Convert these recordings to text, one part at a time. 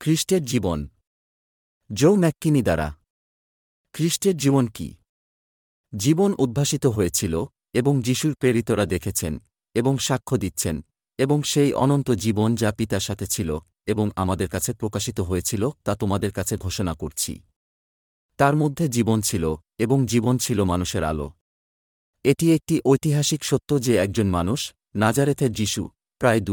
খ্রিস্টের জীবন। জো ম্যাককিনি দ্বারা। খ্রিস্টের জীবন কি? জীবন উদ্ভাসিত হয়েছিল, এবং যিশুর প্রেরিতরা দেখেছেন, এবং সাক্ষ্য দিচ্ছেন, এবং সেই অনন্ত জীবন যা পিতার সাথে ছিল, এবং আমাদের কাছে প্রকাশিত হয়েছিল তা তোমাদের কাছে ঘোষণা করছি। তার মধ্যে জীবন ছিল, এবং জীবন ছিল মানুষের আলো। এটি একটি ঐতিহাসিক সত্য যে একজন মানুষ, নাজারেথের যিশু, প্রায়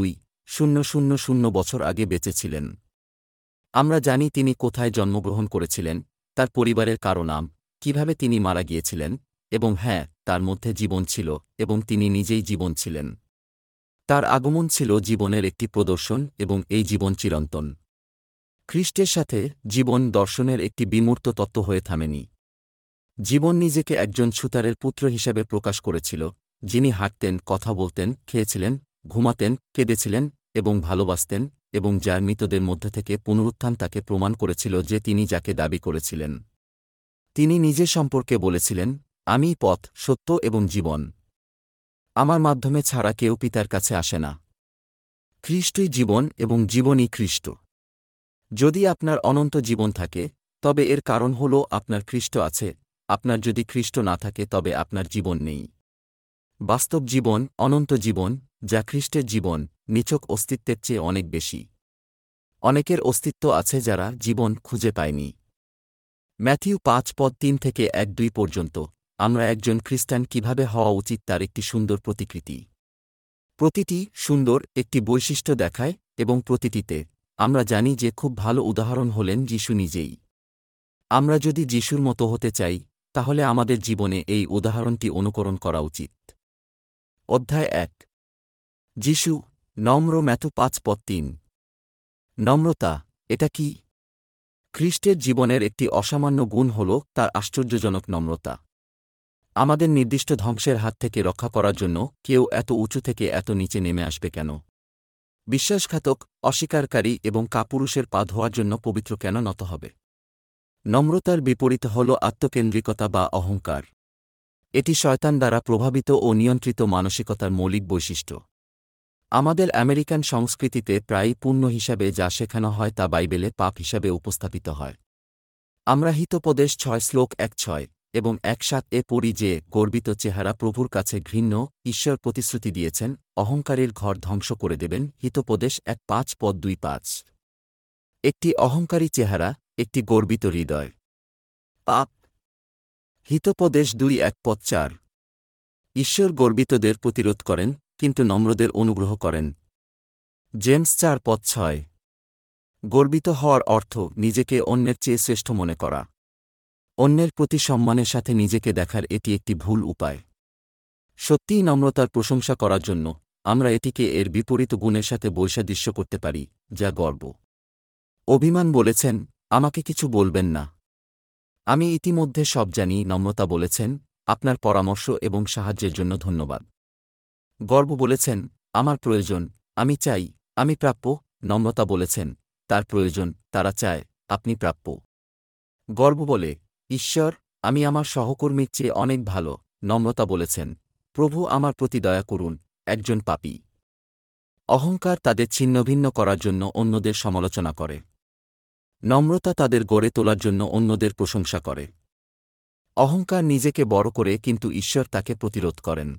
2,000 বছর আগে বেঁচে ছিলেন। আমরা জানি তিনি কোথায় জন্মগ্রহণ করেছিলেন, তার পরিবারের কারো নাম, কিভাবে তিনি মারা গিয়েছিলেন, এবং হ্যাঁ, তার মধ্যে জীবন ছিল, এবং তিনি নিজেই জীবন ছিলেন। তার আগমন ছিল জীবনের একটি প্রদর্শন, এবং এই জীবন চিরন্তন। খ্রিস্টের সাথে জীবন দর্শনের একটি বিমূর্ত তত্ত্ব হয়ে থামেনি। জীবন নিজেকে একজন ছুতারের পুত্র হিসেবে প্রকাশ করেছিল, যিনি হাঁটতেন, কথা বলতেন, খেয়েছিলেন, ঘুমাতেন, কেঁদেছিলেন, এবং ভালোবাসতেন, এবং যার মৃতদের মধ্যে থেকে পুনরুত্থান তাকে প্রমাণ করেছিল যে তিনি যাকে দাবি করেছিলেন। তিনি নিজে সম্পর্কে বলেছিলেন, আমিই পথ, সত্য এবং জীবন। আমার মাধ্যমে ছাড়া কেউ পিতার কাছে আসে না। খ্রিস্টই জীবন, এবং জীবনই খ্রিস্ট। যদি আপনার অনন্ত জীবন থাকে, তবে এর কারণ হল আপনার খ্রিস্ট আছে। আপনার যদি খ্রিস্ট না থাকে তবে আপনার জীবন নেই। বাস্তব জীবন, অনন্ত জীবন, যা খ্রিস্টের জীবন, নিছক অস্তিত্বের চেয়ে অনেক বেশি। অনেকের অস্তিত্ব আছে যারা জীবন খুঁজে পায়নি। ম্যাথিউ 5:3 থেকে 1-2 পর্যন্ত, আমরা একজন খ্রিস্টান কিভাবে হওয়া উচিত তার একটি সুন্দর প্রতিকৃতি। প্রতিটি সুন্দর একটি বৈশিষ্ট্য দেখায়, এবং প্রতিটিতে আমরা জানি যে খুব ভালো উদাহরণ হলেন যিশু নিজেই। আমরা যদি যিশুর মতো হতে চাই, তাহলে আমাদের জীবনে এই উদাহরণটি অনুকরণ করা উচিত। অধ্যায় 1। যিশু নম্র। ম্যাথু 5:3। নম্রতা, এটা কি? খ্রিস্টের জীবনের একটি অসামান্য গুণ হল তার আশ্চর্যজনক নম্রতা। আমাদের নির্দিষ্ট ধ্বংসের হাত থেকে রক্ষা করার জন্য কেউ এত উঁচু থেকে এত নিচে নেমে আসবে কেন? বিশ্বাসঘাতক, অস্বীকারী এবং কাপুরুষের পা ধোয়ার জন্য পবিত্র কেন নত হবে? নম্রতার বিপরীত হল আত্মকেন্দ্রিকতা বা অহংকার। এটি শয়তান দ্বারা প্রভাবিত ও নিয়ন্ত্রিত মানসিকতার মৌলিক বৈশিষ্ট্য। আমাদের আমেরিকান সংস্কৃতিতে প্রায়ই পুণ্য হিসাবে যা শেখানো হয় তা বাইবেলে পাপ হিসাবে উপস্থাপিত হয়। আমরা হিতোপদেশ 6:1-6 এবং 1:7 পড়ি যে গর্বিত চেহারা প্রভুর কাছে ঘৃণ্য। ঈশ্বর প্রতিশ্রুতি দিয়েছেন, অহংকারীর ঘর ধ্বংস করে দেবেন। হিতোপদেশ 1:5-2-5। একটি অহংকারী চেহারা, একটি গর্বিত হৃদয়। পাপ। হিতোপদেশ 2:1-4। ঈশ্বর গর্বিতদের প্রতিরোধ করেন, কিন্তু নম্রদের অনুগ্রহ করেন। জেমস 4:6। গর্বিত হওয়ার অর্থ নিজেকে অন্যের চেয়ে শ্রেষ্ঠ মনে করা। অন্যের প্রতি সম্মানের সাথে নিজেকে দেখার এটি একটি ভুল উপায়। সত্যিই নম্রতার প্রশংসা করার জন্য, আমরা এটিকে এর বিপরীত গুণের সাথে বৈসাদৃশ্য করতে পারি, যা গর্ব। অভিমান বলেছেন, আমাকে কিছু বলবেন না। আমি ইতিমধ্যে সব জানি। নম্রতা বলেছেন, আপনার পরামর্শ এবং সাহায্যের জন্য ধন্যবাদ। গর্ব বলেছেন, আমার প্রয়োজন, আমি চাই, আমি প্রাপ্য। নম্রতা বলেছেন, তার প্রয়োজন, তারা চায়, আপনি প্রাপ্য। গর্ব বলে, ঈশ্বর, আমি আমার সহকর্মীর চেয়ে অনেক ভালো। নম্রতা বলেছেন, প্রভু আমার প্রতি দয়া করুন, একজন পাপী। অহংকার তাদের ছিন্নভিন্ন করার জন্য অন্যদের সমালোচনা করে। নম্রতা তাদের গড়ে তোলার জন্য অন্যদের প্রশংসা করে। অহংকার নিজেকে বড় করে, কিন্তু ঈশ্বর তাকে প্রতিরোধ করেন।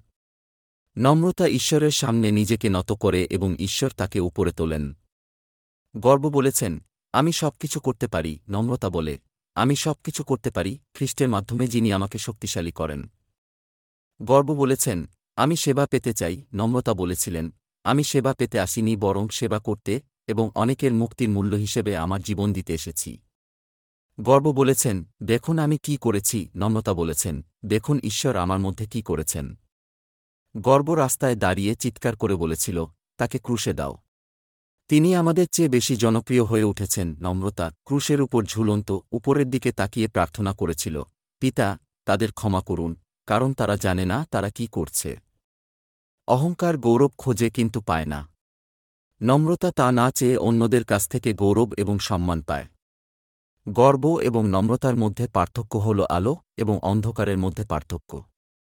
নম্রতা ঈশ্বরের সামনে নিজেকে নত করে এবং ঈশ্বর তাকে উপরে তোলেন। গর্ব বলেছেন, আমি সবকিছু করতে পারি। নম্রতা বলে, আমি সবকিছু করতে পারি খ্রিস্টের মাধ্যমে যিনি আমাকে শক্তিশালী করেন। গর্ব বলেছেন, আমি সেবা পেতে চাই। নম্রতা বলেছিলেন, আমি সেবা পেতে আসিনি, বরং সেবা করতে এবং অনেকের মুক্তির মূল্য হিসেবে আমার জীবন দিতে এসেছি। গর্ব বলেছেন, দেখুন আমি কি করেছি। নম্রতা বলেছেন, দেখুন ঈশ্বর আমার মধ্যে কি করেছেন। গর্ব রাস্তায় দাঁড়িয়ে চিৎকার করে বলেছিল, তাকে ক্রুশে দাও। তিনি আমাদের চেয়ে বেশি জনপ্রিয় হয়ে উঠেছেন। নম্রতা ক্রুশের উপর ঝুলন্ত, উপরের দিকে তাকিয়ে প্রার্থনা করেছিল, পিতা, তাদের ক্ষমা করুন, কারণ তারা জানে না তারা কি করছে। অহংকার গৌরব খোঁজে কিন্তু পায় না। নম্রতা তা না চেয়ে অন্যদের কাছ থেকে গৌরব এবং সম্মান পায়। গর্ব এবং নম্রতার মধ্যে পার্থক্য হল আলো এবং অন্ধকারের মধ্যে পার্থক্য।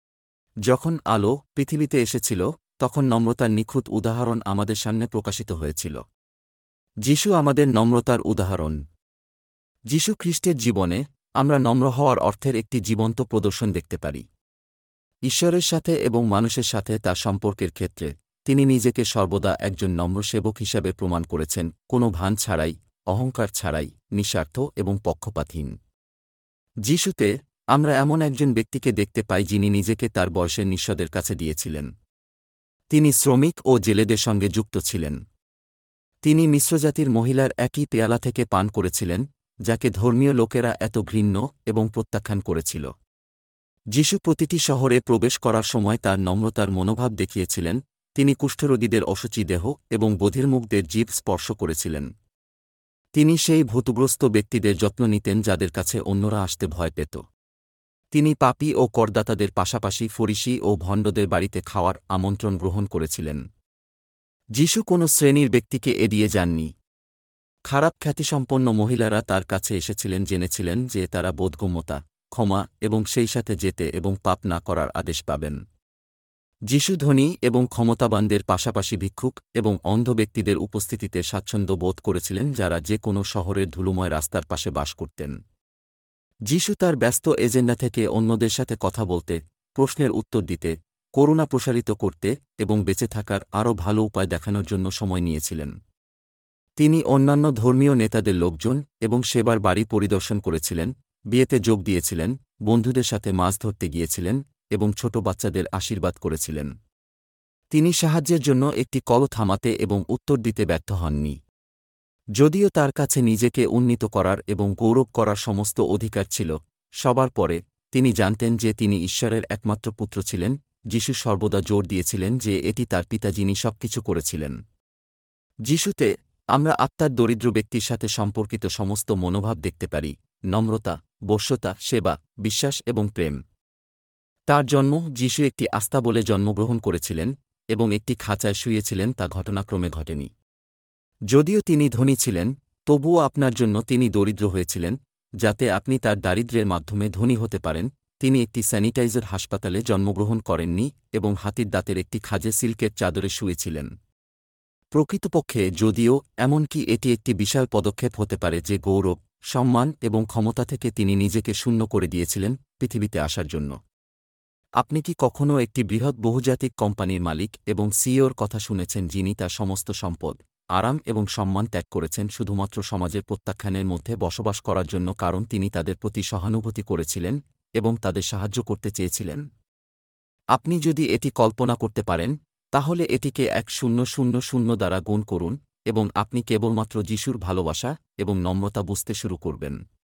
যখন আলো পৃথিবীতে এসেছিল, তখন নম্রতার নিখুঁত উদাহরণ আমাদের সামনে প্রকাশিত হয়েছিল। যিশু আমাদের নম্রতার উদাহরণ। যিশু খ্রিস্টের জীবনে আমরা নম্র হওয়ার অর্থের একটি জীবন্ত প্রদর্শন দেখতে পারি। ঈশ্বরের সাথে এবং মানুষের সাথে তার সম্পর্কের ক্ষেত্রে তিনি নিজেকে সর্বদা একজন নম্র সেবক হিসাবে প্রমাণ করেছেন, কোনো ভান ছাড়াই, অহংকার ছাড়াই, নিঃস্বার্থ এবং পক্ষপাতহীন। যিশুতে আমরা এমন একজন ব্যক্তিকে দেখতে পাই যিনি নিজেকে তার বয়সের নিঃস্বদের কাছে দিয়েছিলেন। তিনি শ্রমিক ও জেলেদের সঙ্গে যুক্ত ছিলেন। তিনি মিশ্রজাতির মহিলার একই পেয়ালা থেকে পান করেছিলেন, যাকে ধর্মীয় লোকেরা এত ঘৃণ্য এবং প্রত্যাখ্যান করেছিল। যিশু প্রতিটি শহরে প্রবেশ করার সময় তার নম্রতার মনোভাব দেখিয়েছিলেন। তিনি কুষ্ঠরোগীদের অশুচি দেহ এবং বধিরমুখদের জিভ স্পর্শ করেছিলেন। তিনি সেই ভূতগ্রস্ত ব্যক্তিদের যত্ন নিতেন যাদের কাছে অন্যরা আসতে ভয় পেত। তিনি পাপী ও করদাতাদের পাশাপাশি ফরিসি ও ভণ্ডদের বাড়িতে খাওয়ার আমন্ত্রণ গ্রহণ করেছিলেন। যিশু কোনো শ্রেণীর ব্যক্তিকে এড়িয়ে যাননি। খারাপ খ্যাতিসম্পন্ন মহিলারা তার কাছে এসেছিলেন, জেনেছিলেন যে তারা বোধগম্যতা, ক্ষমা এবং সেই সাথে যেতে এবং পাপ না করার আদেশ পাবেন। যিশু ধনী এবং ক্ষমতাবানদের পাশাপাশি ভিক্ষুক এবং অন্ধ ব্যক্তিদের উপস্থিতিতে স্বাচ্ছন্দ্য বোধ করেছিলেন, যারা যে কোনো শহরের ধুলোময় রাস্তার পাশে বাস করতেন। যিশু তার ব্যস্ত এজেন্ডা থেকে অন্যদের সাথে কথা বলতে, প্রশ্নের উত্তর দিতে, করুণা প্রসারিত করতে এবং বেঁচে থাকার আরও ভালো উপায় দেখানোর জন্য সময় নিয়েছিলেন। তিনি অন্যান্য ধর্মীয় নেতাদের লোকজন এবং সেবার বাড়ি পরিদর্শন করেছিলেন, বিয়েতে যোগ দিয়েছিলেন, বন্ধুদের সাথে মাছ ধরতে গিয়েছিলেন এবং ছোট বাচ্চাদের আশীর্বাদ করেছিলেন। তিনি সাহায্যের জন্য একটি কল থামাতে এবং উত্তর দিতে ব্যর্থ হননি। যদিও তার কাছে নিজেকে উন্নীত করার এবং গৌরব করার সমস্ত অধিকার ছিল, সবার পরে তিনি জানতেন যে তিনি ঈশ্বরের একমাত্র পুত্র ছিলেন। যিশু সর্বদা জোর দিয়েছিলেন যে এটি তার পিতা যিনি সবকিছু করেছিলেন। যিশুতে আমরা আত্মার দরিদ্র ব্যক্তির সাথে সম্পর্কিত সমস্ত মনোভাব দেখতে পারি: নম্রতা, বশ্যতা, সেবা, বিশ্বাস এবং প্রেম। তার জন্ম, যিশু একটি আস্থা বলে জন্মগ্রহণ করেছিলেন এবং একটি খাঁচায় শুয়েছিলেন, তা ঘটনাক্রমে ঘটেনি। যদিও তিনি ধনী ছিলেন, তবুও আপনার জন্য তিনি দরিদ্র হয়েছিলেন, যাতে আপনি তার দারিদ্র্যের মাধ্যমে ধনী হতে পারেন। তিনি একটি স্যানিটাইজার হাসপাতালে জন্মগ্রহণ করেননি এবং হাতির দাঁতের একটি খাজে সিল্কের চাদরে শুয়েছিলেন। প্রকৃতপক্ষে, যদিও এমনকি এটি একটি বিশাল পদক্ষেপ হতে পারে যে গৌরব, সম্মান এবং ক্ষমতা থেকে তিনি নিজেকে শূন্য করে দিয়েছিলেন পৃথিবীতে আসার জন্য। আপনি কি কখনও একটি বৃহৎ বহুজাতিক কোম্পানির মালিক এবং সিইওর কথা শুনেছেন যিনি তার সমস্ত সম্পদ, আরাম এবং সম্মান ত্যাগ করেছেন শুধুমাত্র সমাজের প্রত্যাখ্যানের মধ্যে বসবাস করার জন্য, কারণ তিনি তাদের প্রতি সহানুভূতি করেছিলেন এবং তাদের সাহায্য করতে চেয়েছিলেন? আপনি যদি এটি কল্পনা করতে পারেন, তাহলে এটিকে 1000 দ্বারা গুণ করুন এবং আপনি কেবলমাত্র যিশুর ভালোবাসা এবং নম্রতা বুঝতে শুরু করবেন।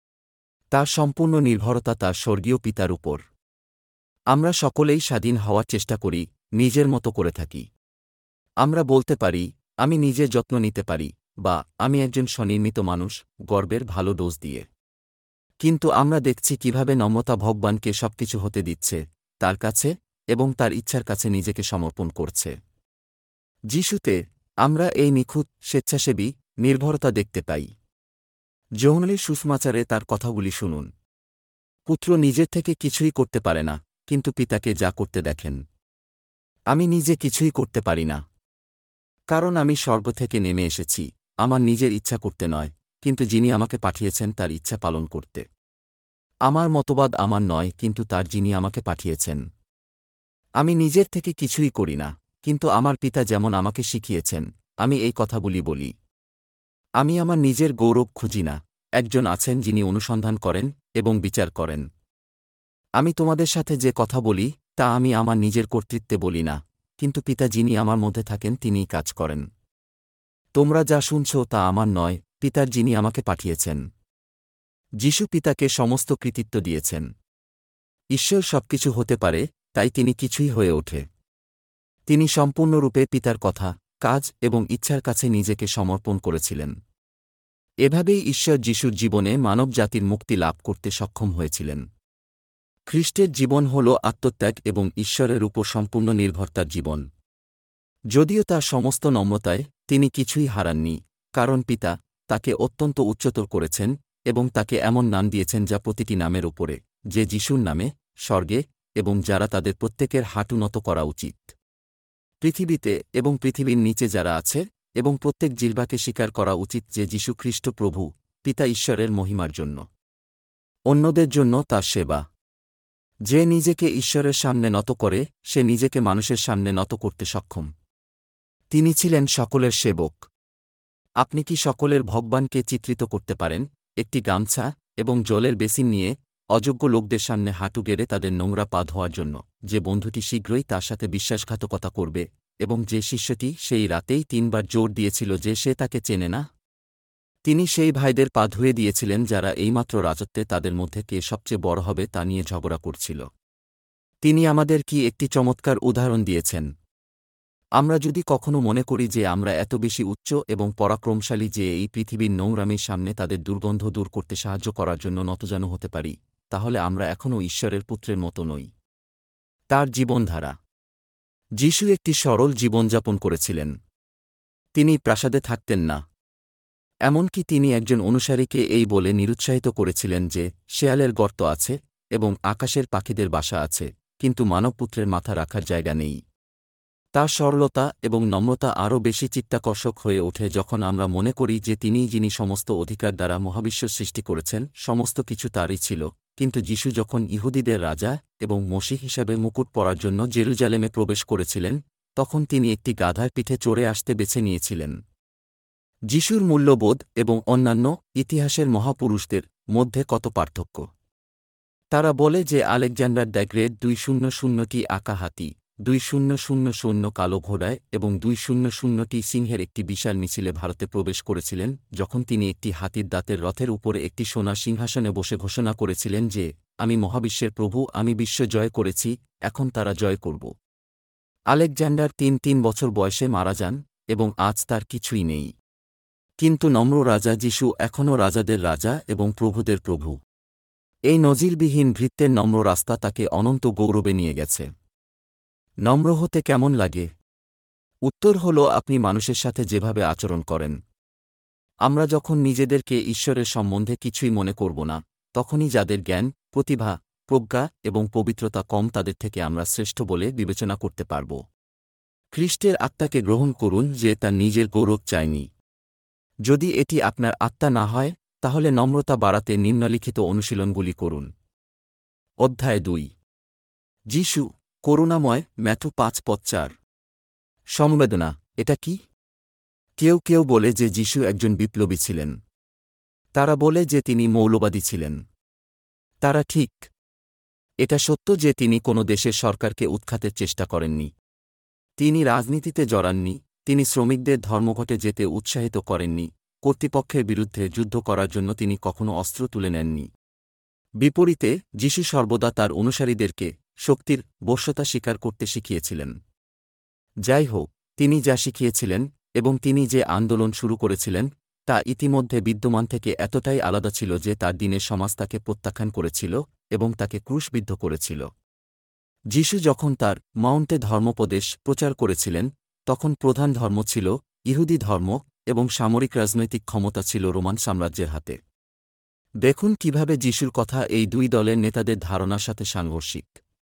তার সম্পূর্ণ নির্ভরতা তার স্বর্গীয় পিতার উপর। আমরা সকলেই স্বাধীন হওয়ার চেষ্টা করি, নিজের মতো করে থাকি। আমরা বলতে পারি, আমি নিজের যত্ন নিতে পারি, বা আমি একজন স্বনির্মিত মানুষ, গর্বের ভালো ডোজ দিয়ে। কিন্তু আমরা দেখছি কিভাবে নম্রতা ভগবানকে সবকিছু হতে দিচ্ছে তার কাছে এবং তার ইচ্ছার কাছে নিজেকে সমর্পণ করছে। যিশুতে আমরা এই নিখুঁত, স্বেচ্ছাসেবী নির্ভরতা দেখতে পাই। যোহনের সুসমাচারে তার কথাগুলি শুনুন। পুত্র নিজের থেকে কিছুই করতে পারে না, কিন্তু পিতাকে যা করতে দেখেন। আমি নিজে কিছুই করতে পারি না, কারণ আমি স্বর্গ থেকে নেমে এসেছি আমার নিজের ইচ্ছা করতে নয়, কিন্তু যিনি আমাকে পাঠিয়েছেন তার ইচ্ছা পালন করতে। আমার মতবাদ আমার নয়, কিন্তু তার যিনি আমাকে পাঠিয়েছেন। আমি নিজের থেকে কিছুই করি না, কিন্তু আমার পিতা যেমন আমাকে শিখিয়েছেন, আমি এই কথাগুলি বলি। আমি আমার নিজের গৌরব খুঁজি না, একজন আছেন যিনি অনুসন্ধান করেন এবং বিচার করেন। আমি তোমাদের সাথে যে কথা বলি তা আমি আমার নিজের কর্তৃত্বে বলি না, কিন্তু পিতা যিনি আমার মধ্যে থাকেন তিনিই কাজ করেন। তোমরা যা শুনছ তা আমার নয়, পিতার যিনি আমাকে পাঠিয়েছেন। যিশু পিতাকে সমস্ত কৃতিত্ব দিয়েছেন। ঈশ্বর সবকিছু হতে পারে, তাই তিনি কিছুই হয়ে ওঠে। তিনি সম্পূর্ণরূপে পিতার কথা, কাজ এবং ইচ্ছার কাছে নিজেকে সমর্পণ করেছিলেন। এভাবেই ঈশ্বর যিশুর জীবনে মানবজাতির মুক্তি লাভ করতে সক্ষম হয়েছিলেন। খ্রিস্টের জীবন হল আত্মত্যাগ এবং ঈশ্বরের উপর সম্পূর্ণ নির্ভরতার জীবন। যদিও তার সমস্ত নম্রতায় তিনি কিছুই হারাননি, কারণ পিতা তাকে অত্যন্ত উচ্চতর করেছেন এবং তাকে এমন নাম দিয়েছেন যা প্রতিটি নামের উপরে, যে যিশুর নামে, স্বর্গে এবং যারা তাদের প্রত্যেকের হাঁটু নত করা উচিত, পৃথিবীতে এবং পৃথিবীর নিচে যারা আছে, এবং প্রত্যেক জিহ্বাকে স্বীকার করা উচিত যে যীশুখ্রিস্ট প্রভু, পিতা ঈশ্বরের মহিমার জন্য, অন্যদের জন্য তার সেবা। যে নিজেকে ঈশ্বরের সামনে নত করে, সে নিজেকে মানুষের সামনে নত করতে সক্ষম। তিনি ছিলেন সকলের সেবক। আপনি কি সকলের ভগবানকে চিত্রিত করতে পারেন একটি গামছা এবং জলের বেসিন নিয়ে, অযোগ্য লোকদের সামনে হাঁটু গেড়ে তাদের নোংরা পা ধোয়ার জন্য, যে বন্ধুটি শীঘ্রই তার সাথে বিশ্বাসঘাতকতা করবে, এবং যে শিষ্যটি সেই রাতেই 3 বার জোর দিয়েছিল যে সে তাকে চেনে না? তিনি সেই ভাইদের পা ধুয়ে দিয়েছিলেন যারা এইমাত্র রাজত্বে তাদের মধ্যে কে সবচেয়ে বড় হবে তা নিয়ে ঝগড়া করছিল। তিনি আমাদের কি একটি চমৎকার উদাহরণ দিয়েছেন। আমরা যদি কখনো মনে করি যে আমরা এত বেশি উচ্চ এবং পরাক্রমশালী যে এই পৃথিবীর নোংরামির সামনে তাদের দুর্গন্ধ দূর করতে সাহায্য করার জন্য নতজানু হতে পারি, তাহলে আমরা এখনও ঈশ্বরের পুত্রের মতো নই। তার জীবনধারা। যীশু একটি সরল জীবনযাপন করেছিলেন। তিনি প্রাসাদে থাকতেন না। এমনকি তিনি একজন অনুসারীকে এই বলে নিরুৎসাহিত করেছিলেন যে শেয়ালের গর্ত আছে এবং আকাশের পাখিদের বাসা আছে, কিন্তু মানবপুত্রের মাথা রাখার জায়গা নেই। তার সরলতা এবং নম্রতা আরও বেশি চিত্তাকর্ষক হয়ে ওঠে যখন আমরা মনে করি যে তিনিই যিনি সমস্ত অধিকার দ্বারা মহাবিশ্ব সৃষ্টি করেছেন, সমস্ত কিছু তারই ছিল। কিন্তু যীশু যখন ইহুদিদের রাজা এবং মসীহ হিসাবে মুকুট পরার জন্য জেরুজালেমে প্রবেশ করেছিলেন, তখন তিনি একটি গাধার পিঠে চড়ে আসতে বেছে নিয়েছিলেন। যীশুর মূল্যবোধ এবং অন্যান্য ইতিহাসের মহাপুরুষদের মধ্যে কত পার্থক্য! তারা বলে যে আলেকজান্ডার দ্য গ্রেট 200টি আঁকা হাতি, 2000 কালো ঘোড়ায় এবং 200টি সিংহের একটি বিশাল মিছিলে ভারতে প্রবেশ করেছিলেন, যখন তিনি একটি হাতির দাঁতের রথের উপরে একটি সোনার সিংহাসনে বসে ঘোষণা করেছিলেন যে, আমি মহাবিশ্বের প্রভু, আমি বিশ্ব জয় করেছি, এখন তারা জয় করব। আলেকজান্ডার 3 বছর বয়সে মারা যান এবং আজ তার কিছুই নেই। কিন্তু নম্র রাজা যীশু এখনও রাজাদের রাজা এবং প্রভুদের প্রভু। এই নজিরবিহীন ভৃত্যের নম্র রাস্তা তাকে অনন্ত গৌরবে নিয়ে গেছে। নম্র হতে কেমন লাগে? উত্তর হল আপনি মানুষের সাথে যেভাবে আচরণ করেন। আমরা যখন নিজেদেরকে ঈশ্বরের সম্বন্ধে কিছুই মনে করব না, তখনই যাদের জ্ঞান, প্রতিভা, প্রজ্ঞা এবং পবিত্রতা কম তাদের থেকে আমরা শ্রেষ্ঠ বলে বিবেচনা করতে পারব। খ্রিস্টের আত্মাকে গ্রহণ করুন যে তার নিজের গৌরব চায়নি। যদি এটি আপনার আত্মা না হয়, তাহলে নম্রতা বাড়াতে নিম্নলিখিত অনুশীলনগুলি করুন। অধ্যায় 2। যীশু করুণাময়, ম্যাথু 5:4। সমবেদনা, এটা কি? কেউ কেউ বলে যে যীশু একজন বিপ্লবী ছিলেন। তারা বলে যে তিনি মৌলবাদী ছিলেন। তারা ঠিক। এটা সত্য যে তিনি কোনো দেশের সরকারকে উৎখাতের চেষ্টা করেননি। তিনি রাজনীতিতে জড়াননি, তিনি শ্রমিকদের ধর্মঘটে যেতে উৎসাহিত করেননি, কর্তৃপক্ষের বিরুদ্ধে যুদ্ধ করার জন্য তিনি কখনো অস্ত্র তুলে নেননি। বিপরীতে যীশু সর্বদা তার অনুসারীদেরকে শক্তির বশ্যতা স্বীকার করতে শিখিয়েছিলেন। যাই হোক, তিনি যা শিখিয়েছিলেন এবং তিনি যে আন্দোলন শুরু করেছিলেন, তা ইতিমধ্যে বিদ্যমান থেকে এতটাই আলাদা ছিল যে তার দিনের সমাজ তাকে প্রত্যাখ্যান করেছিল এবং তাকে ক্রুশবিদ্ধ করেছিল। যীশু যখন তার মাউন্টে ধর্মোপদেশ প্রচার করেছিলেন, তখন প্রধান ধর্ম ছিল ইহুদি ধর্ম এবং সামরিক রাজনৈতিক ক্ষমতা ছিল রোমান সাম্রাজ্যের হাতে। দেখুন কিভাবে যীশুর কথা এই দুই দলের নেতাদের ধারণার সাথে সাংঘর্ষিক।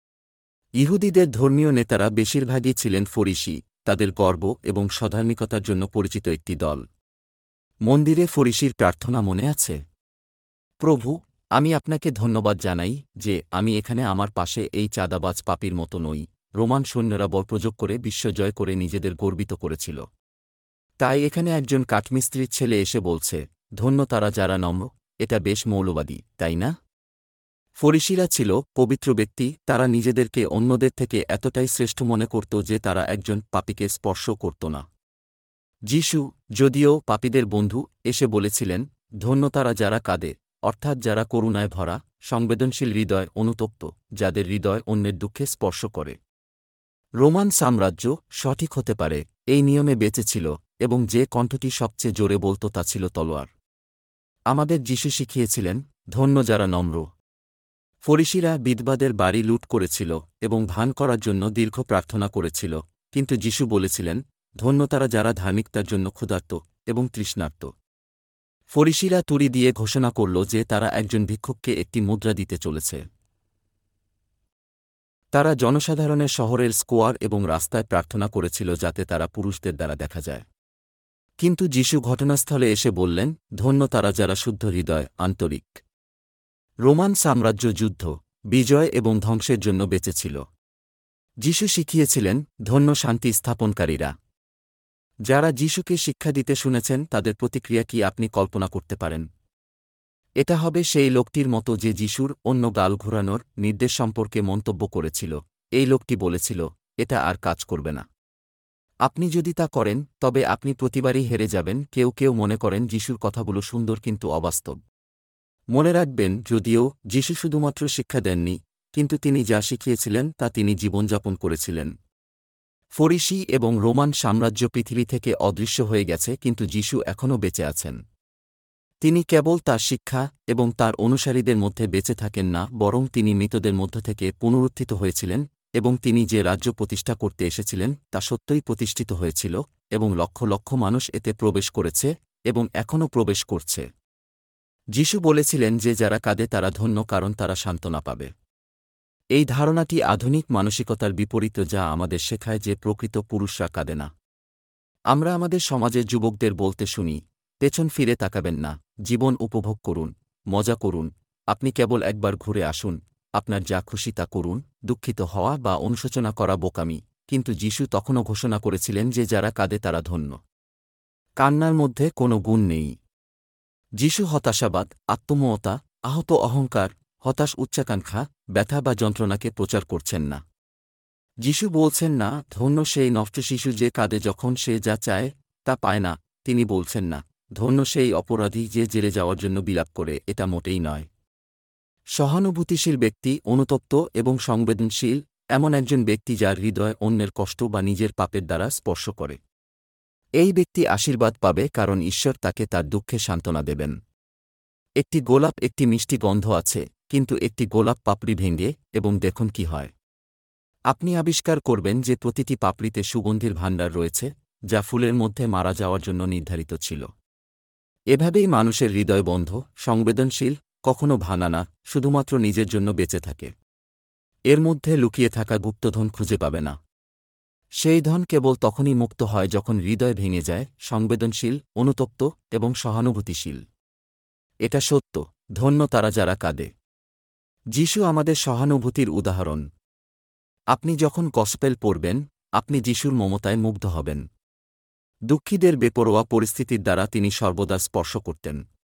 ইহুদিদের ধর্মীয় নেতারা বেশিরভাগই ছিলেন ফরিসি, তাদের গর্ব এবং সধার্মিকতার জন্য পরিচিত একটি দল। মন্দিরে ফরিসির প্রার্থনা মনে আছে? প্রভু, আমি আপনাকে ধন্যবাদ জানাই যে আমি এখানে আমার পাশে এই চাঁদাবাজ পাপীর মতো নই। রোমান সৈন্যরা বলপ্রয়োগ করে বিশ্বজয় করে নিজেদের গর্বিত করেছিল। তাই এখানে একজন কাঠমিস্ত্রির ছেলে এসে বলছে, ধন্য তারা যারা নম্র। এটা বেশ মৌলবাদী, তাই না? ফরিসিরা ছিল পবিত্র ব্যক্তি, তারা নিজেদেরকে অন্যদের থেকে এতটাই শ্রেষ্ঠ মনে করত যে তারা একজন পাপীকে স্পর্শ করত না। যীশু, যদিও পাপীদের বন্ধু, এসে বলেছিলেন, ধন্য তারা যারা কাঁদে, অর্থাৎ যারা করুণায় ভরা, সংবেদনশীল হৃদয়, অনুতপ্ত, যাদের হৃদয় অন্যের দুঃখে স্পর্শ করে। রোমান সাম্রাজ্য সঠিক হতে পারে এই নিয়মে বেঁচে ছিল, এবং যে কণ্ঠটি সবচেয়ে জোরে বলত তা ছিল তলোয়ার। আমাদের যীশু শিখিয়েছিলেন, ধন্য যারা নম্র। ফরিসিরা বিধবাদের বাড়ি লুট করেছিল এবং ভান করার জন্য দীর্ঘ প্রার্থনা করেছিল, কিন্তু যীশু বলেছিলেন, ধন্য তারা যারা ধার্মিকতার জন্য ক্ষুধার্ত এবং তৃষ্ণার্ত। ফরিসিরা তুড়ি দিয়ে ঘোষণা করল যে তারা একজন ভিক্ষুককে একটি মুদ্রা দিতে চলেছে। তারা জনসাধারণের শহরের স্কোয়ার এবং রাস্তায় প্রার্থনা করেছিল যাতে তারা পুরুষদের দ্বারা দেখা যায়। কিন্তু যিশু ঘটনাস্থলে এসে বললেন, ধন্য তারা যারা শুদ্ধ হৃদয়, আন্তরিক। রোমান সাম্রাজ্য যুদ্ধ, বিজয় এবং ধ্বংসের জন্য বেঁচেছিল। যিশু শিখিয়েছিলেন, ধন্য শান্তি স্থাপনকারীরা। যারা যিশুকে শিক্ষা দিতে শুনেছেন তাদের প্রতিক্রিয়া কি আপনি কল্পনা করতে পারেন? এটা হবে সেই লোকটির মতো যে যিশুর অন্য গাল ঘোরানোর নির্দেশ সম্পর্কে মন্তব্য করেছিল। এই লোকটি বলেছিল, এটা আর কাজ করবে না। আপনি যদি তা করেন তবে আপনি প্রতিবারই হেরে যাবেন। কেউ কেউ মনে করেন যিশুর কথাগুলো সুন্দর কিন্তু অবাস্তব। মনে রাখবেন, যদিও যিশু শুধুমাত্র শিক্ষা দেননি, কিন্তু তিনি যা শিখিয়েছিলেন তা তিনি জীবনযাপন করেছিলেন। ফরিসি এবং রোমান সাম্রাজ্য পৃথিবী থেকে অদৃশ্য হয়ে গেছে, কিন্তু যিশু এখনও বেঁচে আছেন। তিনি কেবল তার শিক্ষা এবং তার অনুসারীদের মধ্যে বেঁচে থাকেন না, বরং তিনি মৃতদের মধ্য থেকে পুনরুত্থিত হয়েছিলেন, এবং তিনি যে রাজ্য প্রতিষ্ঠা করতে এসেছিলেন তা সত্যই প্রতিষ্ঠিত হয়েছিল, এবং লক্ষ লক্ষ মানুষ এতে প্রবেশ করেছে এবং এখনও প্রবেশ করছে। যিশু বলেছিলেন যে যারা কাঁদে তারা ধন্য, কারণ তারা সান্ত্বনা পাবে। এই ধারণাটি আধুনিক মানসিকতার বিপরীত, যা আমাদের শেখায় যে প্রকৃত পুরুষরা কাঁদে না। আমরা আমাদের সমাজের যুবকদের বলতে শুনি, পেছন ফিরে তাকাবেন না, জীবন উপভোগ করুন, মজা করুন, আপনি কেবল একবার ঘুরে আসুন, আপনার যা খুশি তা করুন। দুঃখিত হওয়া বা অনুশোচনা করা বোকামি, কিন্তু যিশু তখনও ঘোষণা করেছিলেন যে যারা কাঁদে তারা ধন্য। কান্নার মধ্যে কোনো গুণ নেই। যিশু হতাশাবাদ, আত্মমমতা, আহত অহংকার, হতাশ উচ্চাকাঙ্ক্ষা, ব্যথা বা যন্ত্রণাকে প্রচার করছেন না। যিশু বলছেন না, ধন্য সেই নষ্ট শিশু যে কাঁদে যখন সে যা চায় তা পায় না। তিনি বলছেন না, ধন্য সেই অপরাধী যে জেলে যাওয়ার জন্য বিলাপ করে। এটা মোটেই নয়। সহানুভূতিশীল ব্যক্তি অনুতপ্ত এবং সংবেদনশীল এমন একজন ব্যক্তি যার হৃদয় অন্যের কষ্ট বা নিজের পাপের দ্বারা স্পর্শ করে। এই ব্যক্তি আশীর্বাদ পাবে, কারণ ঈশ্বর তাকে তার দুঃখে সান্ত্বনা দেবেন। একটি গোলাপ একটি মিষ্টি গন্ধ আছে, কিন্তু একটি গোলাপ পাপড়ি ভেঙে এবং দেখুন কি হয়। আপনি আবিষ্কার করবেন যে প্রতিটি পাপড়িতে সুগন্ধির ভাণ্ডার রয়েছে, যা ফুলের মধ্যে মারা যাওয়ার জন্য নির্ধারিত ছিল। এভাবেই মানুষের হৃদয় বন্ধ, সংবেদনশীল, কখনো ভাঙা না, শুধুমাত্র নিজের জন্য বেঁচে থাকে। এর মধ্যে লুকিয়ে থাকা গুপ্তধন খুঁজে পাবে না। সেই ধন কেবল তখনই মুক্ত হয় যখন হৃদয় ভেঙে যায়, সংবেদনশীল, অনুতপ্ত এবং সহানুভূতিশীল। এটা সত্য, ধন্য তারা যারা কাঁদে। যিশু আমাদের সহানুভূতির উদাহরণ। আপনি যখন গসপেল পড়বেন, আপনি যিশুর মমতায় মুগ্ধ হবেন। দুঃখীদের বেপরোয়া পরিস্থিতির দ্বারা তিনি সর্বদা স্পর্শ করতেন।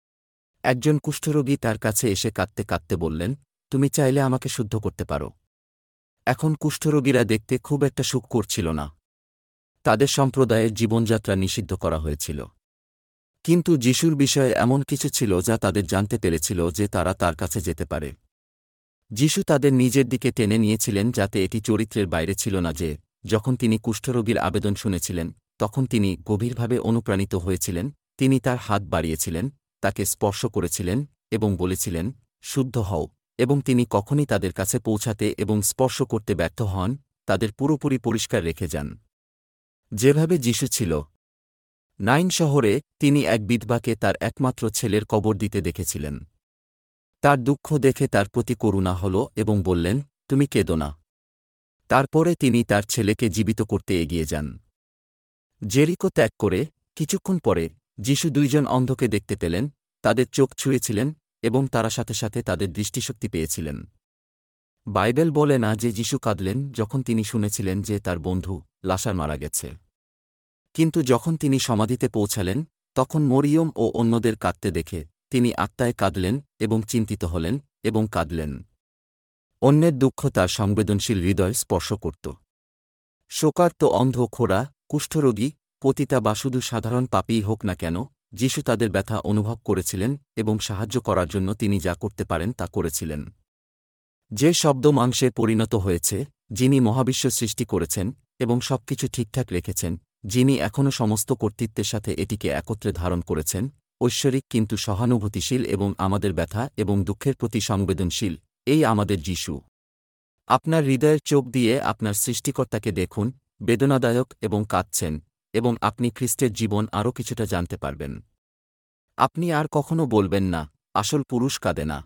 একজন কুষ্ঠরোগী তার কাছে এসে কাঁদতে কাঁদতে বললেন, তুমি চাইলে আমাকে শুদ্ধ করতে পারো। এখন কুষ্ঠরোগীরা দেখতে খুব একটা সুখ করছিল না। তাদের সম্প্রদায়ের জীবনযাত্রা নিষিদ্ধ করা হয়েছিল। কিন্তু যিশুর বিষয়ে এমন কিছু ছিল যা তাদের জানতে পেরেছিল যে তারা তার কাছে যেতে পারে। যিশু তাদের নিজের দিকে টেনে নিয়েছিলেন, যাতে এটি চরিত্রের বাইরে ছিল না যে যখন তিনি কুষ্ঠরোগীর আবেদন শুনেছিলেন তখন তিনি গভীরভাবে অনুপ্রাণিত হয়েছিলেন। তিনি তার হাত বাড়িয়েছিলেন, তাকে স্পর্শ করেছিলেন এবং বলেছিলেন, শুদ্ধ হও। এবং তিনি কখনই তাদের কাছে পৌঁছাতে এবং স্পর্শ করতে ব্যর্থ হন, তাদের পুরোপুরি পরিষ্কার রেখে যান। যেভাবে যিশু ছিল। নাইন শহরে তিনি এক বিধবাকে তার একমাত্র ছেলের কবর দিতে দেখেছিলেন। তার দুঃখ দেখে তার প্রতি করুণা হল এবং বললেন, তুমি কেঁদো না। তারপরে তিনি তার ছেলেকে জীবিত করতে এগিয়ে যান। জেরিকো ত্যাগ করে কিছুক্ষণ পরে যিশু দুইজন অন্ধকে দেখতে পেলেন, তাদের চোখ ছুঁয়েছিলেন এবং তারা সাথে সাথে তাদের দৃষ্টিশক্তি পেয়েছিলেন। বাইবেল বলে না যে যিশু কাঁদলেন যখন তিনি শুনেছিলেন যে তার বন্ধু লাসার মারা গেছে। কিন্তু যখন তিনি সমাধিতে পৌঁছালেন তখন মরিয়ম ও অন্যদের কাঁদতে দেখে তিনি আত্মায় কাঁদলেন এবং চিন্তিত হলেন এবং কাঁদলেন। অন্যের দুঃখ তার সংবেদনশীল হৃদয় স্পর্শ করত। শোকার্ত অন্ধ, খোঁড়া, কুষ্ঠরোগী, পতিতা বা শুধু সাধারণ পাপীই হোক না কেন, যিশু তাদের ব্যথা অনুভব করেছিলেন এবং সাহায্য করার জন্য তিনি যা করতে পারেন তা করেছিলেন। যে শব্দ মাংসে পরিণত হয়েছে, যিনি মহাবিশ্ব সৃষ্টি করেছেন এবং সবকিছু ঠিকঠাক রেখেছেন, যিনি এখনও সমস্ত কর্তৃত্বের সাথে এটিকে একত্রে ধারণ করেছেন, ঐশ্বরিক কিন্তু সহানুভূতিশীল এবং আমাদের ব্যথা এবং দুঃখের প্রতি সংবেদনশীল, এই আমাদের যিশু। আপনার হৃদয়ের চোখ দিয়ে আপনার সৃষ্টিকর্তাকে দেখুন, বেদনাদায়ক এবং কাঁদছেন, এবং আপনি খ্রিস্টের জীবন আরও কিছুটা জানতে পারবেন। আপনি আর কখনো বলবেন না, আসল পুরুষ কাঁদে না।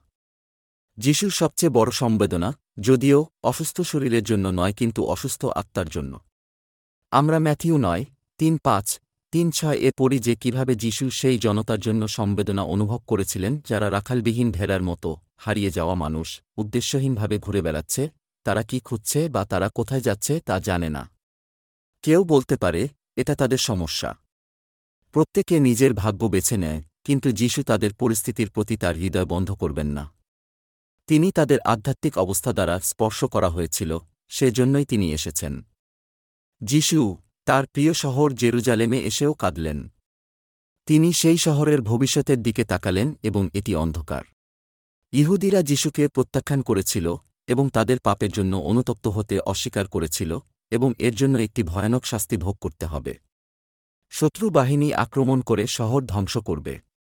যিশুর সবচেয়ে বড় সংবেদনা, যদিও অসুস্থ শরীরের জন্য নয় কিন্তু অসুস্থ আত্মার জন্য। আমরা ম্যাথিউ 9:3-5 3:6 পড়ি যে কিভাবে যিশু সেই জনতার জন্য সমবেদনা অনুভব করেছিলেন যারা রাখালবিহীন ভেড়ার মতো হারিয়ে যাওয়া মানুষ উদ্দেশ্যহীনভাবে ঘুরে বেড়াচ্ছে, তারা কি খুঁজছে বা তারা কোথায় যাচ্ছে তা জানে না। কেউ বলতে পারে এটা তাদের সমস্যা। প্রত্যেকে নিজের ভাগ্য বেছে নেয়, কিন্তু যিশু তাদের পরিস্থিতির প্রতি তার হৃদয় বন্ধ করবেন না। তিনি তাদের আধ্যাত্মিক অবস্থা দ্বারা স্পর্শ করা হয়েছিল, সেজন্যই তিনি এসেছেন। যিশু তার প্রিয় শহর জেরুজালেমে এসেও কাঁদলেন। তিনি সেই শহরের ভবিষ্যতের দিকে তাকালেন এবং এটি অন্ধকার। ইহুদিরা যিশুকে প্রত্যাখ্যান করেছিল এবং তাদের পাপের জন্য অনুতপ্ত হতে অস্বীকার করেছিল, এবং এর জন্য একটি ভয়ানক শাস্তি ভোগ করতে হবে। শত্রু বাহিনী আক্রমণ করে শহর ধ্বংস করবে।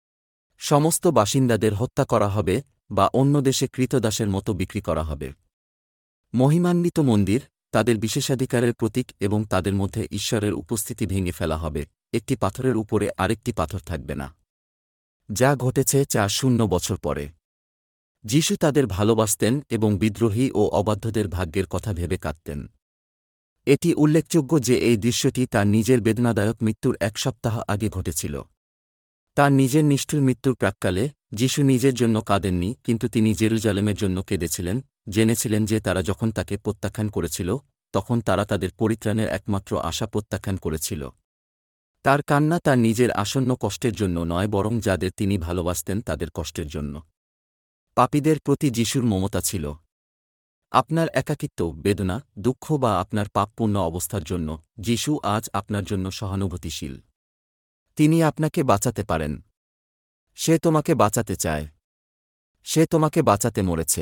সমস্ত বাসিন্দাদের হত্যা করা হবে বা অন্য দেশে কৃতদাসের মতো বিক্রি করা হবে। মহিমান্বিত মন্দির, তাদের বিশেষাধিকারের প্রতীক এবং তাদের মধ্যে ঈশ্বরের উপস্থিতি ভেঙে ফেলা হবে, একটি পাথরের উপরে আরেকটি পাথর থাকবে না। যা ঘটেছে 400 বছর পরে। যিশু তাদের ভালোবাসতেন এবং বিদ্রোহী ও অবাধ্যদের ভাগ্যের কথা ভেবে কাঁদতেন। এটি উল্লেখযোগ্য যে এই দৃশ্যটি তার নিজের বেদনাদায়ক মৃত্যুর 1 সপ্তাহ আগে ঘটেছিল। তার নিজের নিষ্ঠুর মৃত্যুর প্রাক্কালে যিশু নিজের জন্য কাঁদেননি, কিন্তু তিনি জেরুজালেমের জন্য কেঁদেছিলেন, জেনেছিলেন যে তারা যখন তাকে প্রত্যাখ্যান করেছিল তখন তারা তাদের পরিত্রাণের একমাত্র আশা প্রত্যাখ্যান করেছিল। তার কান্না তার নিজের আসন্ন কষ্টের জন্য নয়, বরং যাদের তিনি ভালোবাসতেন তাদের কষ্টের জন্য। পাপীদের প্রতি যিশুর মমতা ছিল। আপনার একাকিত্ব, বেদনা, দুঃখ বা আপনার পাপপূর্ণ অবস্থার জন্য যিশু আজ আপনার জন্য সহানুভূতিশীল। তিনি আপনাকে বাঁচাতে পারেন। সে তোমাকে বাঁচাতে চায়। সে তোমাকে বাঁচাতে মরেছে।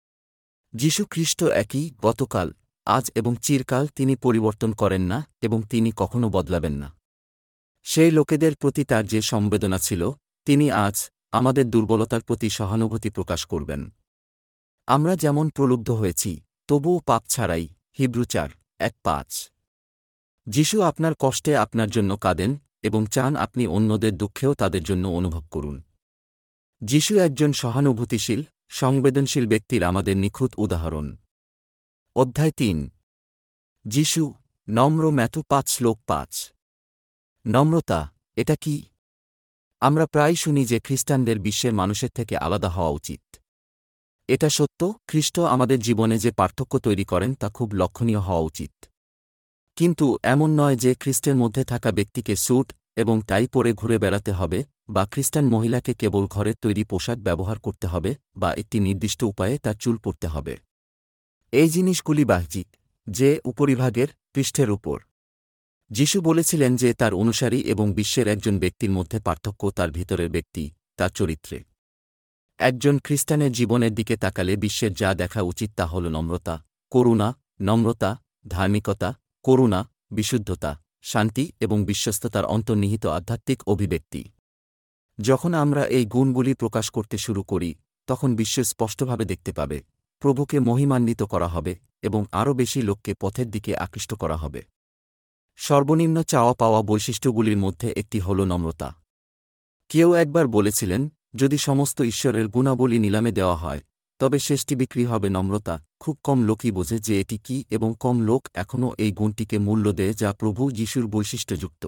যিশু খ্রিস্ট একই, গতকাল, আজ এবং চিরকাল। তিনি পরিবর্তন করেন না এবং তিনি কখনো বদলাবেন না। সেই লোকেদের প্রতি তার যে সংবেদনা ছিল, তিনি আজ আমাদের দুর্বলতার প্রতি সহানুভূতি প্রকাশ করবেন। আমরা যেমন প্রলুব্ধ হয়েছি, তবুও পাপ ছাড়াই। হিব্রু 4:1-5। যিশু আপনার কষ্টে আপনার জন্য কাঁদেন এবং চান আপনি অন্যদের দুঃখেও তাদের জন্য অনুভব করুন। যিশু একজন সহানুভূতিশীল, সংবেদনশীল ব্যক্তির আমাদের নিখুঁত উদাহরণ। অধ্যায় 3। যিশু নম্র। ম্যাথু 5:5। নম্রতা, এটা কি? আমরা প্রায় শুনি যে খ্রিস্টানদের বিশ্বের মানুষের থেকে আলাদা হওয়া উচিত। এটা সত্য, খ্রিস্ট আমাদের জীবনে যে পার্থক্য তৈরি করেন তা খুব লক্ষণীয় হওয়া উচিত। কিন্তু এমন নয় যে খ্রিস্টের মধ্যে থাকা ব্যক্তিকে স্যুট এবং টাই পরে ঘুরে বেড়াতে হবে, বা খ্রিস্টান মহিলাকে কেবল ঘরের তৈরি পোশাক ব্যবহার করতে হবে, বা একটি নির্দিষ্ট উপায়ে তার চুল পড়তে হবে। এই জিনিসগুলি বাহ্যিক, যে উপরিভাগের, পৃষ্ঠের উপর। যিশু বলেছিলেন যে তার অনুসারী এবং বিশ্বের একজন ব্যক্তির মধ্যে পার্থক্য তার ভিতরের ব্যক্তি, তার চরিত্রে। একজন খ্রিস্টানের জীবনের দিকে তাকালে বিশ্বের যা দেখা উচিত তা হল নম্রতা, করুণা, নম্রতা, ধার্মিকতা, করুণা, বিশুদ্ধতা, শান্তি এবং বিশ্বস্ততার অন্তর্নিহিত আধ্যাত্মিক অভিব্যক্তি। যখন আমরা এই গুণগুলি প্রকাশ করতে শুরু করি, তখন বিশ্ব স্পষ্টভাবে দেখতে পাবে, প্রভুকে মহিমান্বিত করা হবে এবং আরও বেশি লোককে পথের দিকে আকৃষ্ট করা হবে। সর্বনিম্ন চাওয়া পাওয়া বৈশিষ্ট্যগুলির মধ্যে একটি হল নম্রতা। কেউ একবার বলেছিলেন, যদি সমস্ত ঈশ্বরের গুণাবলী নিলামে দেওয়া হয়, তবে শেষটি বিক্রি হবে নম্রতা। খুব কম লোকই বোঝে যে এটি কি, এবং কম লোক এখনও এই গুণটিকে মূল্য দেয় যা প্রভু যিশুর বৈশিষ্ট্যযুক্ত।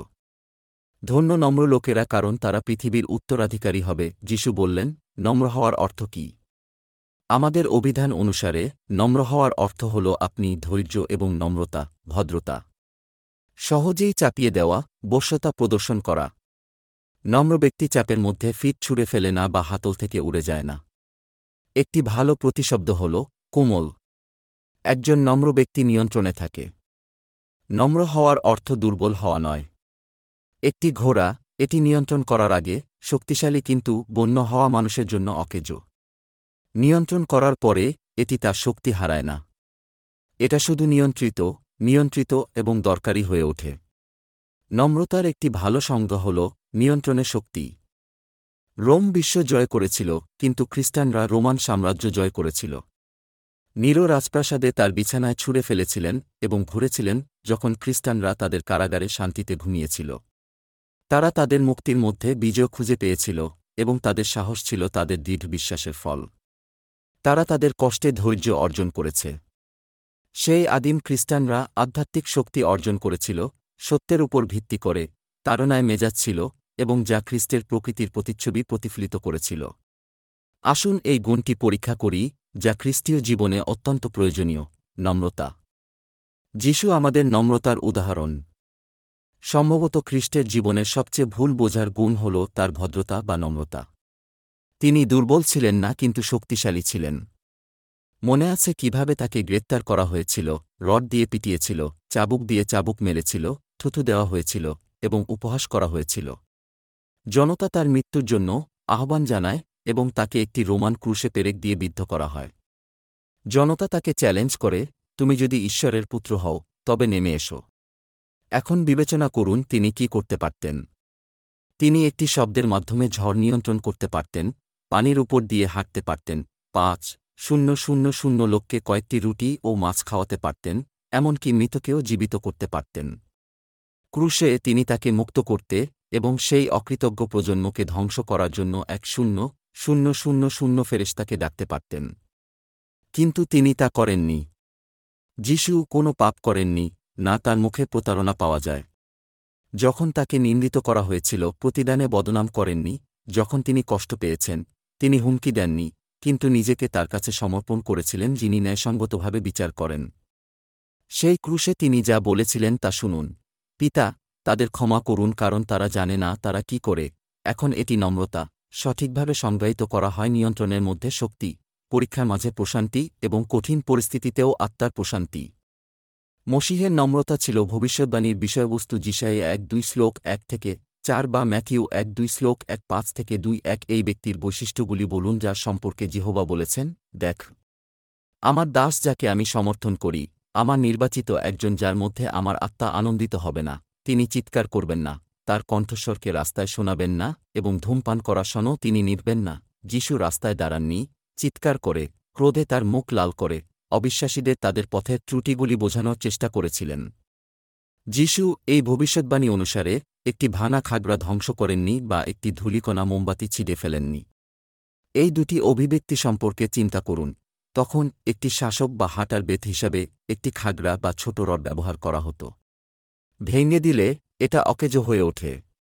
ধন্য নম্র লোকেরা, কারণ তারা পৃথিবীর উত্তরাধিকারী হবে। যিশু বললেন, নম্র হওয়ার অর্থ কি? আমাদের অভিধান অনুসারে নম্র হওয়ার অর্থ হল আপনি ধৈর্য এবং নম্রতা, ভদ্রতা, সহজেই চাপিয়ে দেওয়া, বশ্যতা প্রদর্শন করা। নম্র ব্যক্তি চাপের মধ্যে ফিট ছুঁড়ে ফেলে না বা হাতল থেকে উড়ে যায় না। একটি ভালো প্রতিশব্দ হল কোমল। একজন নম্র ব্যক্তি নিয়ন্ত্রণে থাকে। নম্র হওয়ার অর্থ দুর্বল হওয়া নয়। একটি ঘোড়া, এটি নিয়ন্ত্রণ করার আগে শক্তিশালী, কিন্তু বন্য হওয়া মানুষের জন্য অকেজো। নিয়ন্ত্রণ করার পরে এটি তার শক্তি হারায় না। এটা শুধু নিয়ন্ত্রিত এবং দরকারি হয়ে ওঠে। নম্রতার একটি ভালো সংজ্ঞা হল নিয়ন্ত্রণের শক্তি। রোম বিশ্ব জয় করেছিল, কিন্তু খ্রিস্টানরা রোমান সাম্রাজ্য জয় করেছিল। নিরো রাজপ্রাসাদে তার বিছানায় ছুঁড়ে ফেলেছিলেন এবং ঘুরেছিলেন যখন খ্রিস্টানরা তাদের কারাগারে শান্তিতে ঘুমিয়েছিল। তারা তাদের মুক্তির মধ্যে বিজয় খুঁজে পেয়েছিল এবং তাদের সাহস ছিল তাদের দৃঢ় বিশ্বাসের ফল। তারা তাদের কষ্টে ধৈর্য অর্জন করেছে। সেই আদিম খ্রিস্টানরা আধ্যাত্মিক শক্তি অর্জন করেছিল, সত্যের উপর ভিত্তি করে। তাড়নায় মেজাজ ছিল এবং যা খ্রিস্টের প্রকৃতির প্রতিচ্ছবি প্রতিফলিত করেছিল। আসুন এই গুণটি পরীক্ষা করি, যা খ্রিস্টীয় জীবনে অত্যন্ত প্রয়োজনীয়: নম্রতা। যীশু আমাদের নম্রতার উদাহরণ। সম্ভবত খ্রিস্টের জীবনের সবচেয়ে ভুল বোঝার গুণ হল তার ভদ্রতা বা নম্রতা। তিনি দুর্বল ছিলেন না, কিন্তু শক্তিশালী ছিলেন। মনে আছে কিভাবে তাকে গ্রেপ্তার করা হয়েছিল, রড দিয়ে পিটিয়েছিল, চাবুক দিয়ে চাবুক মেরেছিল, থুথু দেওয়া হয়েছিল এবং উপহাস করা হয়েছিল। জনতা তার মৃত্যুর জন্য আহ্বান জানায় এবং তাকে একটি রোমান ক্রুশে পেরেক দিয়ে বিদ্ধ করা হয়। জনতা তাকে চ্যালেঞ্জ করে, তুমি যদি ঈশ্বরের পুত্র হও তবে নেমে এসো। এখন বিবেচনা করুন তিনি কি করতে পারতেন। তিনি একটি শব্দের মাধ্যমে ঝড় নিয়ন্ত্রণ করতে পারতেন, পানির উপর দিয়ে হাঁটতে পারতেন, 5,000 লোককে কয়েকটি রুটি ও মাছ খাওয়াতে পারতেন, এমনকি মৃতকেও জীবিত করতে পারতেন। ক্রুশে তিনি তাকে মুক্ত করতে এবং সেই অকৃতজ্ঞ প্রজন্মকে ধ্বংস করার জন্য 1,000 ফেরেশতাকে ডাকতে পারতেন। কিন্তু তিনি তা করেননি। যীশু কোনো পাপ করেননি, না তার মুখে প্রতারণা পাওয়া যায়। যখন তাকে নিন্দিত করা হয়েছিল প্রতিদানে বদনাম করেননি, যখন তিনি কষ্ট পেয়েছেন তিনি হুমকি দেননি, কিন্তু নিজেকে তার কাছে সমর্পণ করেছিলেন যিনি ন্যায়সঙ্গতভাবে বিচার করেন। সেই ক্রুশে তিনি যা বলেছিলেন তা শুনুন: পিতা, তাদের ক্ষমা করুন, কারণ তারা জানে না তারা কি করে। এখন এটি নম্রতা। সঠিকভাবে সংজ্ঞায়িত করা হয় নিয়ন্ত্রণের মধ্যে শক্তি, পরীক্ষার মাঝে প্রশান্তি এবং কঠিন পরিস্থিতিতেও আত্মার প্রশান্তি। মসীহের নম্রতা ছিল ভবিষ্যদ্বাণীর বিষয়বস্তু। যিশাইয়া 1:2-1-4 বা ম্যাথিউ 1:2-1-5-2-1। এই ব্যক্তির বৈশিষ্ট্যগুলি বলুন যার সম্পর্কে যেহোবা বলেছেন, দেখ, আমার দাস যাকে আমি সমর্থন করি, আমার নির্বাচিত একজন যার মধ্যে আমার আত্মা আনন্দিত হবে না। তিনি চিৎকার করবেন না, তার কণ্ঠস্বরকে রাস্তায় শোনাবেন না এবং ধূমপান করা শোনও তিনি নিবেন না। যীশু রাস্তায় দাঁড়াননি, চিৎকার করে, ক্রোধে তার মুখ লাল করে অবিশ্বাসীদের তাদের পথের ত্রুটিগুলি বোঝানোর চেষ্টা করেছিলেন। যীশু এই ভবিষ্যদ্বাণী অনুসারে একটি ভাঙা খাগড়া ধ্বংস করেননি বা একটি ধূলিকণা মোমবাতি ছিঁড়ে ফেলেননি। এই দুটি অভিব্যক্তি সম্পর্কে চিন্তা করুন। তখন একটি শাসক বা হাঁটার বেত হিসাবে একটি খাগড়া বা ছোট রড ব্যবহার করা হতো। ভেঙে দিলে এটা অকেজো হয়ে ওঠে।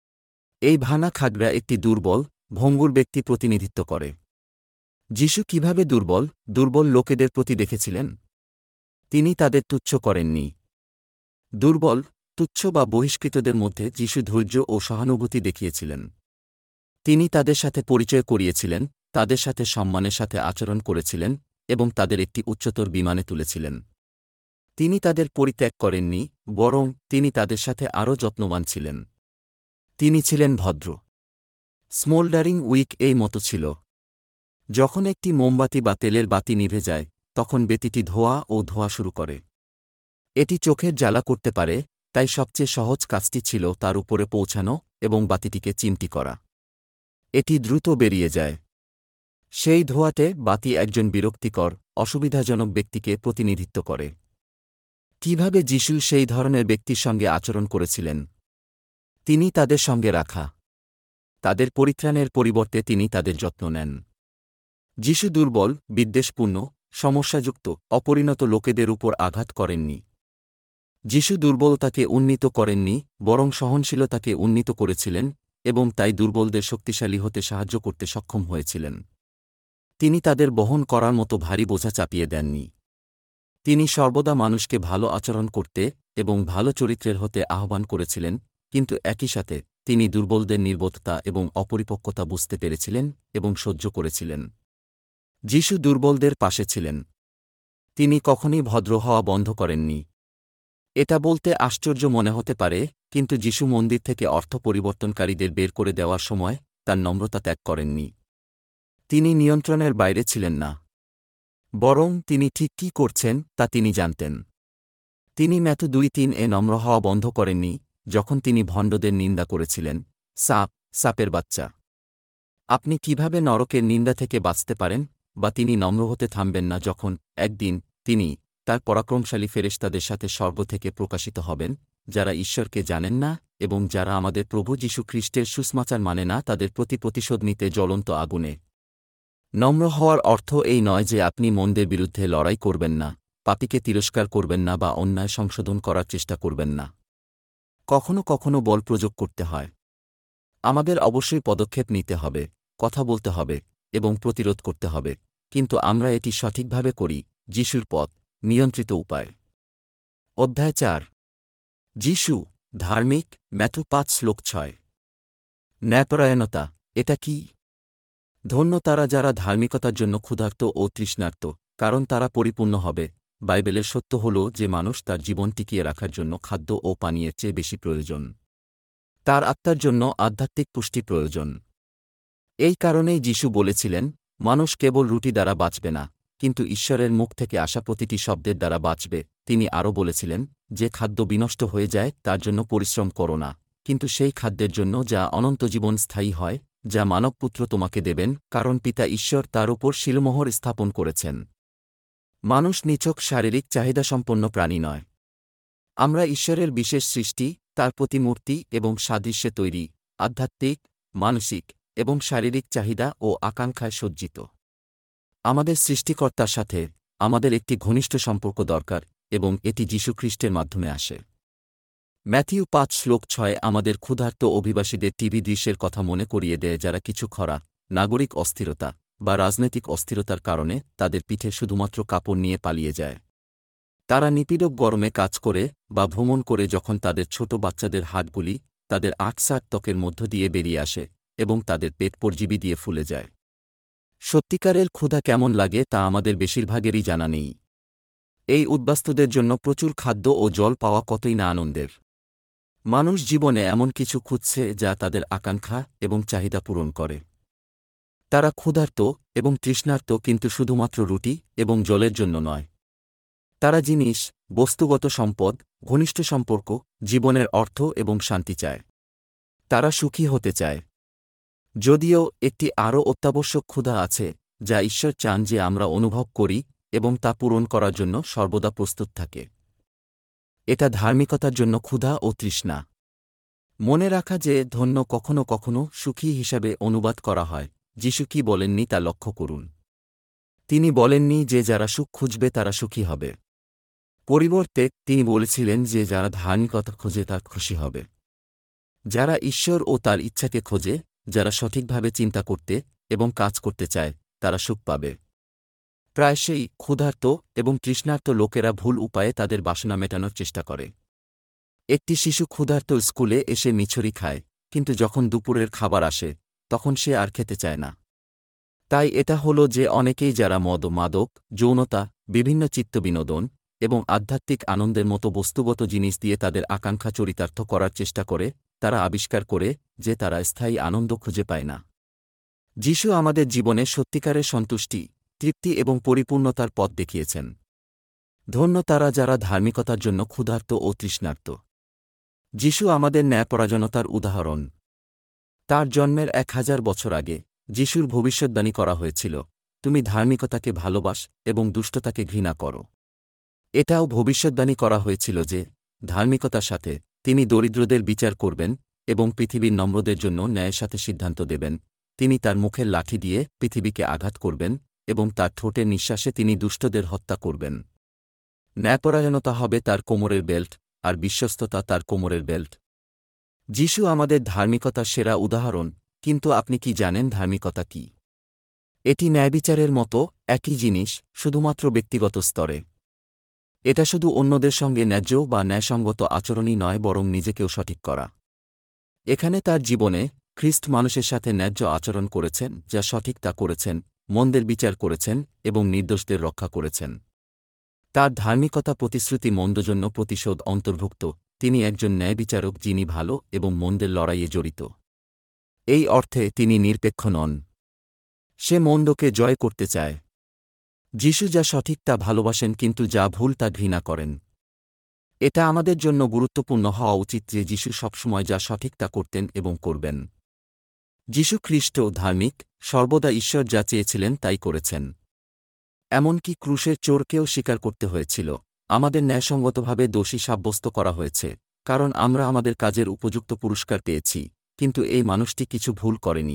এই ভাঙা খাগড়া একটি দুর্বল, ভঙ্গুর ব্যক্তি প্রতিনিধিত্ব করে। যীশু কিভাবে দুর্বল লোকেদের প্রতি দেখেছিলেন? তিনি তাদের তুচ্ছ করেননি। দুর্বল, তুচ্ছ বা বহিষ্কৃতদের মধ্যে যীশু ধৈর্য ও সহানুভূতি দেখিয়েছিলেন। তিনি তাদের সাথে পরিচয় করিয়েছিলেন, তাদের সাথে সম্মানের সাথে আচরণ করেছিলেন এবং তাদের একটি উচ্চতর বিমানে তুলেছিলেন। তিনি তাদের পরিত্যাগ করেননি, বরং তিনি তাদের সাথে আরও যত্নবান ছিলেন। তিনি ছিলেন ভদ্র। স্মোল্ডারিং উইক এই মতো ছিল। যখন একটি মোমবাতি বা তেলের বাতি নিভে যায়, তখন বেতিটি ধোয়া শুরু করে। এটি চোখের জ্বালা করতে পারে, তাই সবচেয়ে সহজ কাজটি ছিল তার উপরে পৌঁছানো এবং বাতিটিকে চিমটি করা। এটি দ্রুত বেরিয়ে যায়। সেই ধোঁয়াতে বাতি একজন বিরক্তিকর, অসুবিধাজনক ব্যক্তিকে প্রতিনিধিত্ব করে। কিভাবে যীশু সেই ধরনের ব্যক্তির সঙ্গে আচরণ করেছিলেন? তিনি তাদের সঙ্গে রাখা। তাদের পরিত্রাণের পরিবর্তে তিনি তাদের যত্ন নেন। যীশু দুর্বল, বিদ্বেষপূর্ণ, সমস্যাযুক্ত, অপরিণত লোকেদের উপর আঘাত করেননি। যীশু দুর্বলতাকে উন্নীত করেননি, বরং সহনশীলতাকে উন্নীত করেছিলেন এবং তাই দুর্বলদের শক্তিশালী হতে সাহায্য করতে সক্ষম হয়েছিলেন। তিনি তাদের বহন করার মতো ভারী বোঝা চাপিয়ে দেননি। তিনি সর্বদা মানুষকে ভালো আচরণ করতে এবং ভালো চরিত্রের হতে আহ্বান করেছিলেন, কিন্তু একই সাথে তিনি দুর্বলদের নির্বোধতা এবং অপরিপক্কতা বুঝতে পেরেছিলেন এবং সহ্য করেছিলেন। যীশু দুর্বলদের পাশে ছিলেন। তিনি কখনই ভদ্র হওয়া বন্ধ করেননি। এটা বলতে আশ্চর্য মনে হতে পারে, কিন্তু যীশু মন্দির থেকে অর্থ পরিবর্তনকারীদের বের করে দেওয়ার সময় তার নম্রতা ত্যাগ করেননি। তিনি নিয়ন্ত্রণের বাইরে ছিলেন না, বরং তিনি ঠিক কী করছেন তা তিনি জানতেন। তিনি ম্যাথু 2:3 নম্র হওয়া বন্ধ করেননি যখন তিনি ভণ্ডদের নিন্দা করেছিলেন, সাপের বাচ্চা। আপনি কিভাবে নরকের নিন্দা থেকে বাঁচতে পারেন? বা তিনি নম্র হতে থামবেন না যখন একদিন তিনি তার পরাক্রমশালী ফেরেশতাদের সাথে স্বর্গ থেকে প্রকাশিত হবেন, যারা ঈশ্বরকে জানেন না এবং যারা আমাদের প্রভু যীশু খ্রিস্টের সুসমাচার মানে না, তাদের প্রতি প্রতিশোধ নিতে জ্বলন্ত আগুনে। নম্র হওয়ার অর্থ এই নয় যে আপনি মন্দের বিরুদ্ধে লড়াই করবেন না, পাপীকে তিরস্কার করবেন না বা অন্যায় সংশোধন করার চেষ্টা করবেন না। কখনো কখনো বল প্রয়োগ করতে হয়। আমাদের অবশ্যই পদক্ষেপ নিতে হবে, কথা বলতে হবে এবং প্রতিরোধ করতে হবে, কিন্তু আমরা এটি সঠিকভাবে করি, যিশুর পথ, নিয়ন্ত্রিত উপায়। অধ্যায় ৪। যিশু, ধার্মিক, ম্যাথু ৫:৬। ন্যায়পরায়ণতা, এটা কি? ধন্য তারা যারা ধার্মিকতার জন্য ক্ষুধার্ত ও তৃষ্ণার্ত, কারণ তারা পরিপূর্ণ হবে। বাইবেলের সত্য হল যে মানুষ তার জীবন টিকিয়ে রাখার জন্য খাদ্য ও পানীয়ের চেয়ে বেশি প্রয়োজন। তার আত্মার জন্য আধ্যাত্মিক পুষ্টি প্রয়োজন। এই কারণেই যিশু বলেছিলেন, মানুষ কেবল রুটি দ্বারা বাঁচবে না, কিন্তু ঈশ্বরের মুখ থেকে আসা প্রতিটি শব্দের দ্বারা বাঁচবে। তিনি আরও বলেছিলেন, যে খাদ্য বিনষ্ট হয়ে যায় তার জন্য পরিশ্রম করো না, কিন্তু সেই খাদ্যের জন্য যা অনন্ত জীবন স্থায়ী হয়, যা মানবপুত্র তোমাকে দেবেন, কারণ পিতা ঈশ্বর তার উপর শিলমোহর স্থাপন করেছেন। মানুষ নিছক শারীরিক চাহিদাসম্পন্ন প্রাণী নয়। আমরা ঈশ্বরের বিশেষ সৃষ্টি, তার প্রতিমূর্তি এবং সাদৃশ্যে তৈরি, আধ্যাত্মিক, মানসিক এবং শারীরিক চাহিদা ও আকাঙ্ক্ষায় সজ্জিত। আমাদের সৃষ্টিকর্তার সাথে আমাদের একটি ঘনিষ্ঠ সম্পর্ক দরকার, এবং এটি যীশুখ্রিস্টের মাধ্যমে আসে। ম্যাথিউ ৫:৬ আমাদের ক্ষুধার্ত অভিবাসীদের টিভি দৃশ্যের কথা মনে করিয়ে দেয়, যারা কিছু খরা, নাগরিক অস্থিরতা বা রাজনৈতিক অস্থিরতার কারণে তাদের পিঠে শুধুমাত্র কাপড় নিয়ে পালিয়ে যায়। তারা নিপীড়ক গরমে কাজ করে বা ভ্রমণ করে, যখন তাদের ছোট বাচ্চাদের হাতগুলি তাদের আটসাট ত্বকের মধ্য দিয়ে বেরিয়ে আসে এবং তাদের পেট পরজীবী দিয়ে ফুলে যায়। সত্যিকারের ক্ষুধা কেমন লাগে তা আমাদের বেশিরভাগেরই জানা নেই। এই উদ্বাস্তুদের জন্য প্রচুর খাদ্য ও জল পাওয়া কতই না আনন্দের। মানুষ জীবনে এমন কিছু খুঁজছে যা তাদের আকাঙ্ক্ষা এবং চাহিদা পূরণ করে। তারা ক্ষুধার্ত এবং তৃষ্ণার্ত, কিন্তু শুধুমাত্র রুটি এবং জলের জন্য নয়। তারা জিনিস, বস্তুগত সম্পদ, ঘনিষ্ঠ সম্পর্ক, জীবনের অর্থ এবং শান্তি চায়। তারা সুখী হতে চায়। যদিও একটি আরও অত্যাবশ্যক ক্ষুধা আছে, যা ঈশ্বর চান যে আমরা অনুভব করি এবং তা পূরণ করার জন্য সর্বদা প্রস্তুত থাকে। এটা ধার্মিকতার জন্য ক্ষুধা ও তৃষ্ণা। মনে রাখা যে ধন্য কখনো কখনো সুখী হিসাবে অনুবাদ করা হয়। যিশু কি বলেননি তা লক্ষ্য করুন। তিনি বলেননি যে যারা সুখ খুঁজবে তারা সুখী হবে। পরিবর্তে তিনি বলেছিলেন যে যারা ধার্মিকতা খোঁজে তার খুশি হবে। যারা ঈশ্বর ও তার ইচ্ছাকে খোঁজে, যারা সঠিকভাবে চিন্তা করতে এবং কাজ করতে চায়, তারা সুখ পাবে। প্রায়শই ক্ষুধার্ত এবং তৃষ্ণার্ত লোকেরা ভুল উপায়ে তাদের বাসনা মেটানোর চেষ্টা করে। একটি শিশু ক্ষুধার্ত স্কুলে এসে মিছরি খায়, কিন্তু যখন দুপুরের খাবার আসে তখন সে আর খেতে চায় না। তাই এটা হলো যে অনেকেই যারা মদ, মাদক, যৌনতা, বিভিন্ন চিত্তবিনোদন এবং আধ্যাত্মিক আনন্দের মতো বস্তুগত জিনিস দিয়ে তাদের আকাঙ্ক্ষা চরিতার্থ করার চেষ্টা করে, তারা আবিষ্কার করে যে তারা স্থায়ী আনন্দ খুঁজে পায় না। যিশু আমাদের জীবনে সত্যিকারের সন্তুষ্টি, তৃপ্তি এবং পরিপূর্ণতার পথ দেখিয়েছেন। ধন্য তারা যারা ধার্মিকতার জন্য ক্ষুধার্ত ও তৃষ্ণার্ত। যিশু আমাদের ন্যায়পরায়ণতার উদাহরণ। তার জন্মের ১০০০ বছর আগে যিশুর ভবিষ্যদ্বাণী করা হয়েছিল, তুমি ধার্মিকতাকে ভালোবাস এবং দুষ্টতাকে ঘৃণা করো। এটাও ভবিষ্যদ্বাণী করা হয়েছিল যে ধার্মিকতার সাথে তিনি দরিদ্রদের বিচার করবেন এবং পৃথিবীর নম্রদের জন্য ন্যায়ের সাথে সিদ্ধান্ত দেবেন। তিনি তার মুখের লাঠি দিয়ে পৃথিবীকে আঘাত করবেন এবং তার ঠোঁটের নিঃশ্বাসে তিনি দুষ্টদের হত্যা করবেন। ন্যায়পরায়ণতা হবে তার কোমরের বেল্ট, আর বিশ্বস্ততা তার কোমরের বেল্ট। যিশু আমাদের ধার্মিকতার সেরা উদাহরণ, কিন্তু আপনি কি জানেন ধার্মিকতা কি? এটি ন্যায়বিচারের মতো একই জিনিস, শুধুমাত্র ব্যক্তিগত স্তরে। এটা শুধু অন্যদের সঙ্গে ন্যায্য বা ন্যায়সঙ্গত আচরণই নয়, বরং নিজেকেও সঠিক করা। এখানে তার জীবনে খ্রিস্ট মানুষের সাথে ন্যায্য আচরণ করেছেন, যা সঠিক তা করেছেন, মন্দের বিচার করেছেন এবং নির্দোষদের রক্ষা করেছেন। তার ধার্মিকতা প্রতিশ্রুতি মন্দ জন্য প্রতিশোধ অন্তর্ভুক্ত। তিনি একজন ন্যায়বিচারক যিনি ভালো এবং মন্দের লড়াইয়ে জড়িত। এই অর্থে তিনি নিরপেক্ষ নন। সে মন্দকে জয় করতে চায়। যিশু যা সঠিক তা ভালোবাসেন, কিন্তু যা ভুল তা ঘৃণা করেন। এটা আমাদের জন্য গুরুত্বপূর্ণ হওয়া উচিত যে যিশু সবসময় যা সঠিক তা করতেন এবং করবেন। যিশু খ্রিস্ট ধার্মিক, সর্বদা ঈশ্বর যা চেয়েছিলেন তাই করেছেন। এমনকি ক্রুশের চোরকেও স্বীকার করতে হয়েছিল। আমাদের ন্যায়সঙ্গতভাবে দোষী সাব্যস্ত করা হয়েছে, কারণ আমরা আমাদের কাজের উপযুক্ত পুরস্কার পেয়েছি, কিন্তু এই মানুষটি কিছু ভুল করেনি।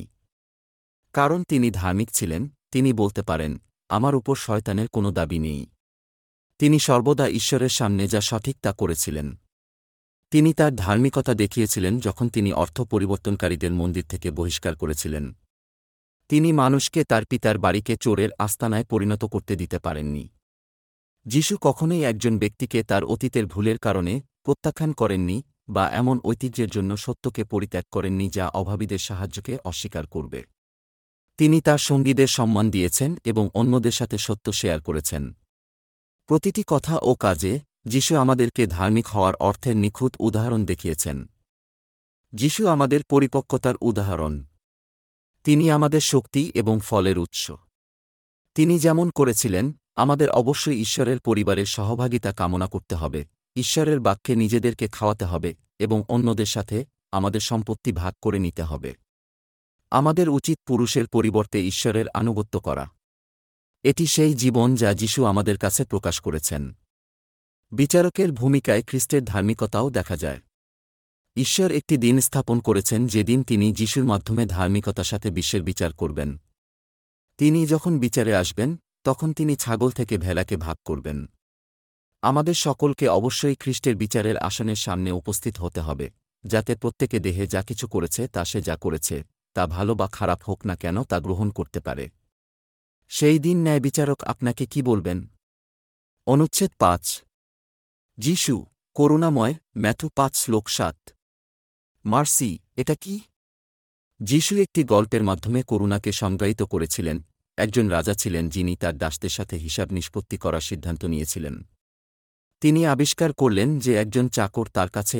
কারণ তিনি ধার্মিক ছিলেন, তিনি বলতে পারেন, আমার উপর শয়তানের কোনো দাবি নেই। তিনি সর্বদা ঈশ্বরের সামনে যা সঠিক তা করেছিলেন। তিনি তার ধার্মিকতা দেখিয়েছিলেন যখন তিনি অর্থ পরিবর্তনকারীদের মন্দির থেকে বহিষ্কার করেছিলেন। তিনি মানুষকে তার পিতার বাড়িকে চোরের আস্তানায় পরিণত করতে দিতে পারেননি। যিশু কখনোই একজন ব্যক্তিকে তার অতীতের ভুলের কারণে প্রত্যাখ্যান করেননি বা এমন ঐতিহ্যের জন্য সত্যকে পরিত্যাগ করেননি যা অভাবীদের সাহায্যকে অস্বীকার করবে। তিনি তার সঙ্গীদের সম্মান দিয়েছেন এবং অন্যদের সাথে সত্য শেয়ার করেছেন। প্রতিটি কথা ও কাজে যিশু আমাদেরকে ধার্মিক হওয়ার অর্থের নিখুঁত উদাহরণ দেখিয়েছেন। যিশু আমাদের পরিপক্কতার উদাহরণ। তিনি আমাদের শক্তি এবং ফলের উৎস। তিনি যেমন করেছিলেন, আমাদের অবশ্যই ঈশ্বরের পরিবারের সহভাগিতা কামনা করতে হবে, ঈশ্বরের বাক্যে নিজেদেরকে খাওয়াতে হবে এবং অন্যদের সাথে আমাদের সম্পত্তি ভাগ করে নিতে হবে। আমাদের উচিত পুরুষের পরিবর্তে ঈশ্বরের আনুগত্য করা। এটি সেই জীবন যা যিশু আমাদের কাছে প্রকাশ করেছেন। বিচারকের ভূমিকায় খ্রিস্টের ধার্মিকতাও দেখা যায়। ঈশ্বর একটি দিন স্থাপন করেছেন যেদিন তিনি যিশুর মাধ্যমে ধার্মিকতার সাথে বিশ্বের বিচার করবেন। তিনি যখন বিচারে আসবেন, তখন তিনি ছাগল থেকে ভেড়াকে ভাগ করবেন। আমাদের সকলকে অবশ্যই খ্রিস্টের বিচারের আসনের সামনে উপস্থিত হতে হবে, যাতে প্রত্যেকে দেহে যা কিছু করেছে তা সে যা করেছে, তা ভালো বা খারাপ হোক না কেন তা গ্রহণ করতে পারে। সেই দিন ন্যায়বিচারক আপনাকে কি বলবেন? অনুচ্ছেদ ৫। যিশু করুণাময়, ম্যাথু ৫:৭। মার্সি, এটা কি? যিশু একটি গল্পের মাধ্যমে করুণাকে সংজ্ঞায়িত করেছিলেন। একজন রাজা ছিলেন যিনি তার দাসদের সাথে হিসাব নিষ্পত্তি করার সিদ্ধান্ত নিয়েছিলেন। তিনি আবিষ্কার করলেন যে একজন চাকর তার কাছে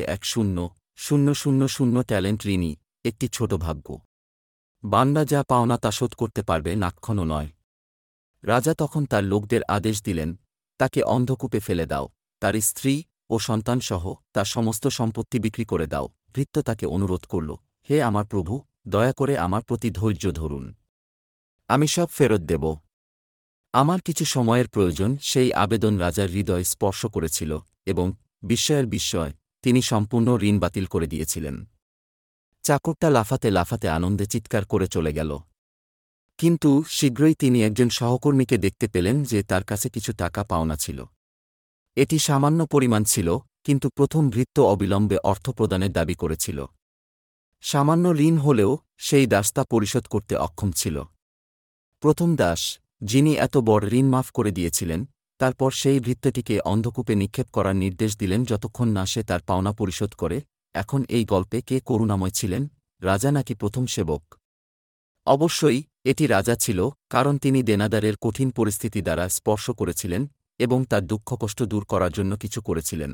১,০০,০০০ ট্যালেন্ট ঋণী, একটি ছোট ভাগ্য। বান্দা যা পাওনা তা শোধ করতে পারবে নাক্ষণও নয়। রাজা তখন তার লোকদের আদেশ দিলেন, তাকে অন্ধকূপে ফেলে দাও, তার স্ত্রী ও সন্তানসহ তার সমস্ত সম্পত্তি বিক্রি করে দাও। ভৃত্য তাকে অনুরোধ করল, হে আমার প্রভু, দয়া করে আমার প্রতি ধৈর্য ধরুন। আমি সব ফেরত দেব। আমার কিছু সময়ের প্রয়োজন। সেই আবেদন রাজার হৃদয় স্পর্শ করেছিল এবং বিস্ময়ের বিস্ময়, তিনি সম্পূর্ণ ঋণ বাতিল করে দিয়েছিলেন। চাকরটা লাফাতে লাফাতে আনন্দে চিৎকার করে চলে গেল। কিন্তু শীঘ্রই তিনি একজন সহকর্মীকে দেখতে পেলেন যে তার কাছে কিছু টাকা পাওনা ছিল। এটি সামান্য পরিমাণ ছিল, কিন্তু প্রথম ভৃত্য অবিলম্বে অর্থ প্রদানের দাবি করেছিল। সামান্য ঋণ হলেও সেই দাস তা পরিশোধ করতে অক্ষম ছিল। প্রথম দাস, যিনি এত বড় ঋণ মাফ করে দিয়েছিলেন, তারপর সেই ভৃত্যটিকে অন্ধকূপে নিক্ষেপ করার নির্দেশ দিলেন যতক্ষণ না সে তার পাওনা পরিশোধ করে। এখন এই গল্পে কে করুণাময় ছিলেন, রাজা নাকি প্রথম সেবক? অবশ্যই এটি রাজা ছিল, কারণ তিনি দেনাদারের কঠিন পরিস্থিতি দ্বারা স্পর্শ করেছিলেন এবং তার দুঃখকষ্ট দূর করার জন্য কিছু করেছিলেন।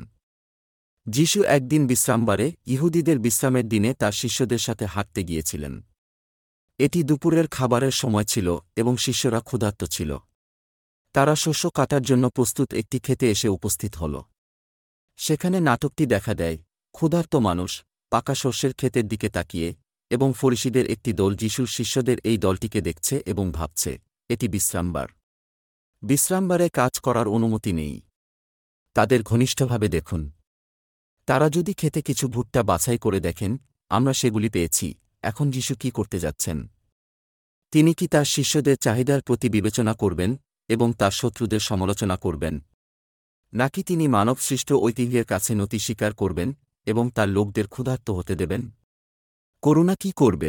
যিশু একদিন বিশ্রামবারে, ইহুদিদের বিশ্রামের দিনে তার শিষ্যদের সাথে হাঁটতে গিয়েছিলেন। এটি দুপুরের খাবারের সময় ছিল এবং শিষ্যরা ক্ষুধার্ত ছিল। তারা শস্য কাটার জন্য প্রস্তুত একটি ক্ষেতে এসে উপস্থিত হল। সেখানে নাটকটি দেখা দেয়। ক্ষুধার্ত মানুষ পাকা শস্যের ক্ষেতের দিকে তাকিয়ে এবং ফরিসীদের একটি দল যিশুর শিষ্যদের এই দলটিকে দেখছে এবং ভাবছে, এটি বিশ্রামবার। বিশ্রামবারে কাজ করার অনুমতি নেই। তাদের ঘনিষ্ঠভাবে দেখুন। তারা যদি খেতে কিছু ভুট্টা বাছাই করে দেখেন, আমরা সেগুলি পেয়েছি, এখন যিশু কি করতে যাচ্ছেন? তিনি কি তার শিষ্যদের চাহিদার প্রতি বিবেচনা করবেন এবং তার শত্রুদের সমালোচনা করবেন, নাকি তিনি মানবসৃষ্ট ঐতিহ্যের কাছে নতি স্বীকার করবেন এবং তার লোকদের ক্ষুধার্ত হতে দেবেন? করুণা কি করবে?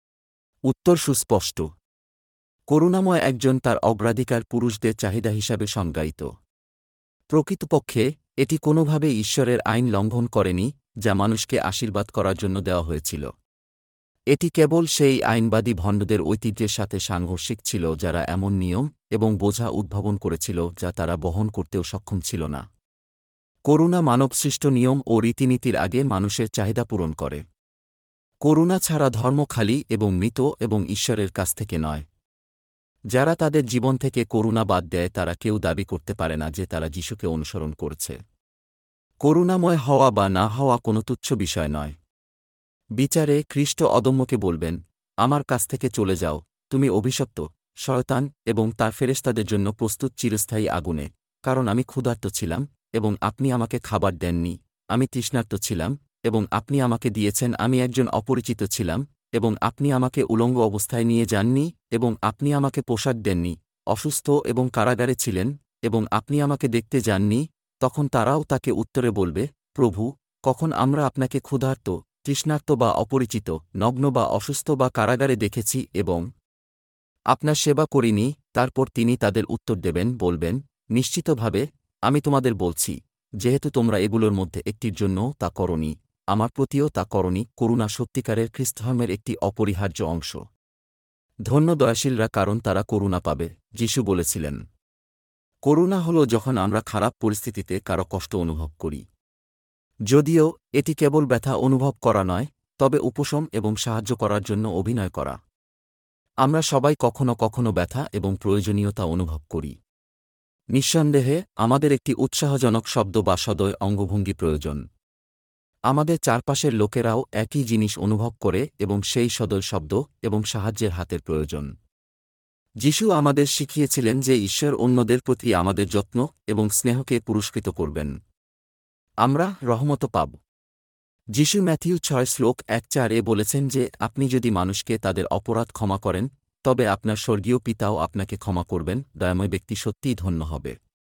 উত্তর সুস্পষ্ট। করুণাময় একজন তার অগ্রাধিকার পুরুষদের চাহিদা হিসাবে সংজ্ঞায়িত। প্রকৃতপক্ষে এটি কোনোভাবে ঈশ্বরের আইন লঙ্ঘন করেনি, যা মানুষকে আশীর্বাদ করার জন্য দেওয়া হয়েছিল। এটি কেবল সেই আইনবাদী ভণ্ডদের ঐতিহ্যের সাথে সাংঘর্ষিক ছিল যারা এমন নিয়ম এবং বোঝা উদ্ভাবন করেছিল যা তারা বহন করতেও সক্ষম ছিল না। করুণা মানবসৃষ্ট নিয়ম ও রীতিনীতির আগে মানুষের চাহিদা পূরণ করে। করুণা ছাড়া ধর্ম খালি এবং মৃত এবং ঈশ্বরের কাছ থেকে নয়। যারা তাদের জীবন থেকে করুণা বাদ দেয় তারা কেউ দাবি করতে পারে না যে তারা যিশুকে অনুসরণ করছে। করুণাময় হওয়া বা না হওয়া কোনো তুচ্ছ বিষয় নয়। বিচারে খ্রিস্ট অদম্যকে বলবেন, আমার কাছ থেকে চলে যাও, তুমি অভিশপ্ত, শয়তান এবং তার ফেরেশতাদের জন্য প্রস্তুত চিরস্থায়ী আগুনে, কারণ আমি ক্ষুধার্ত ছিলাম এবং আপনি আমাকে খাবার দেননি, আমি তৃষ্ণার্ত ছিলাম এবং আপনি আমাকে দিয়েছেন, আমি একজন অপরিচিত ছিলাম এবং আপনি আমাকে উলঙ্গ অবস্থায় নিয়ে যাননি এবং আপনি আমাকে পোশাক দেননি, অসুস্থ এবং কারাগারে ছিলেন এবং আপনি আমাকে দেখতে যাননি। তখন তারাও তাকে উত্তরে বলবে, প্রভু, কখন আমরা আপনাকে ক্ষুধার্ত, তৃষ্ণার্ত বা অপরিচিত, নগ্ন বা অসুস্থ বা কারাগারে দেখেছি এবং আপনার সেবা করিনি? তারপর তিনি তাদের উত্তর দেবেন, বলবেন, নিশ্চিতভাবে আমি তোমাদের বলছি, যেহেতু তোমরা এগুলোর মধ্যে একটির জন্যও তা করনি, আমার প্রতিও তা করনি। করুণা সত্যিকারের খ্রিস্টধর্মের একটি অপরিহার্য অংশ। ধন্য দয়াশীলরা, কারণ তারা করুণা পাবে। যিশু বলেছিলেন, করুণা হল যখন আমরা খারাপ পরিস্থিতিতে কারো কষ্ট অনুভব করি। যদিও এটি কেবল ব্যথা অনুভব করা নয়, তবে উপশম এবং সাহায্য করার জন্য অভিনয় করা। আমরা সবাই কখনো কখনো ব্যথা এবং প্রয়োজনীয়তা অনুভব করি। নিঃসন্দেহে আমাদের একটি উৎসাহজনক শব্দ বা সদয় অঙ্গভঙ্গি প্রয়োজন। আমাদের চারপাশের লোকেরাও একই জিনিস অনুভব করে এবং সেই সদয় শব্দ এবং সাহায্যের হাতের প্রয়োজন। যিশু আমাদের শিখিয়েছিলেন যে ঈশ্বর অন্যদের প্রতি আমাদের যত্ন এবং স্নেহকে পুরস্কৃত করবেন। আমরা রহমত পাব। যিশু ম্যাথিউ 6:1-4 বলেছেন যে আপনি যদি মানুষকে তাদের অপরাধ ক্ষমা করেন, তবে আপনার স্বর্গীয় পিতাও আপনাকে ক্ষমা করবেন। দয়াময় ব্যক্তি সত্যিই ধন্য হবে।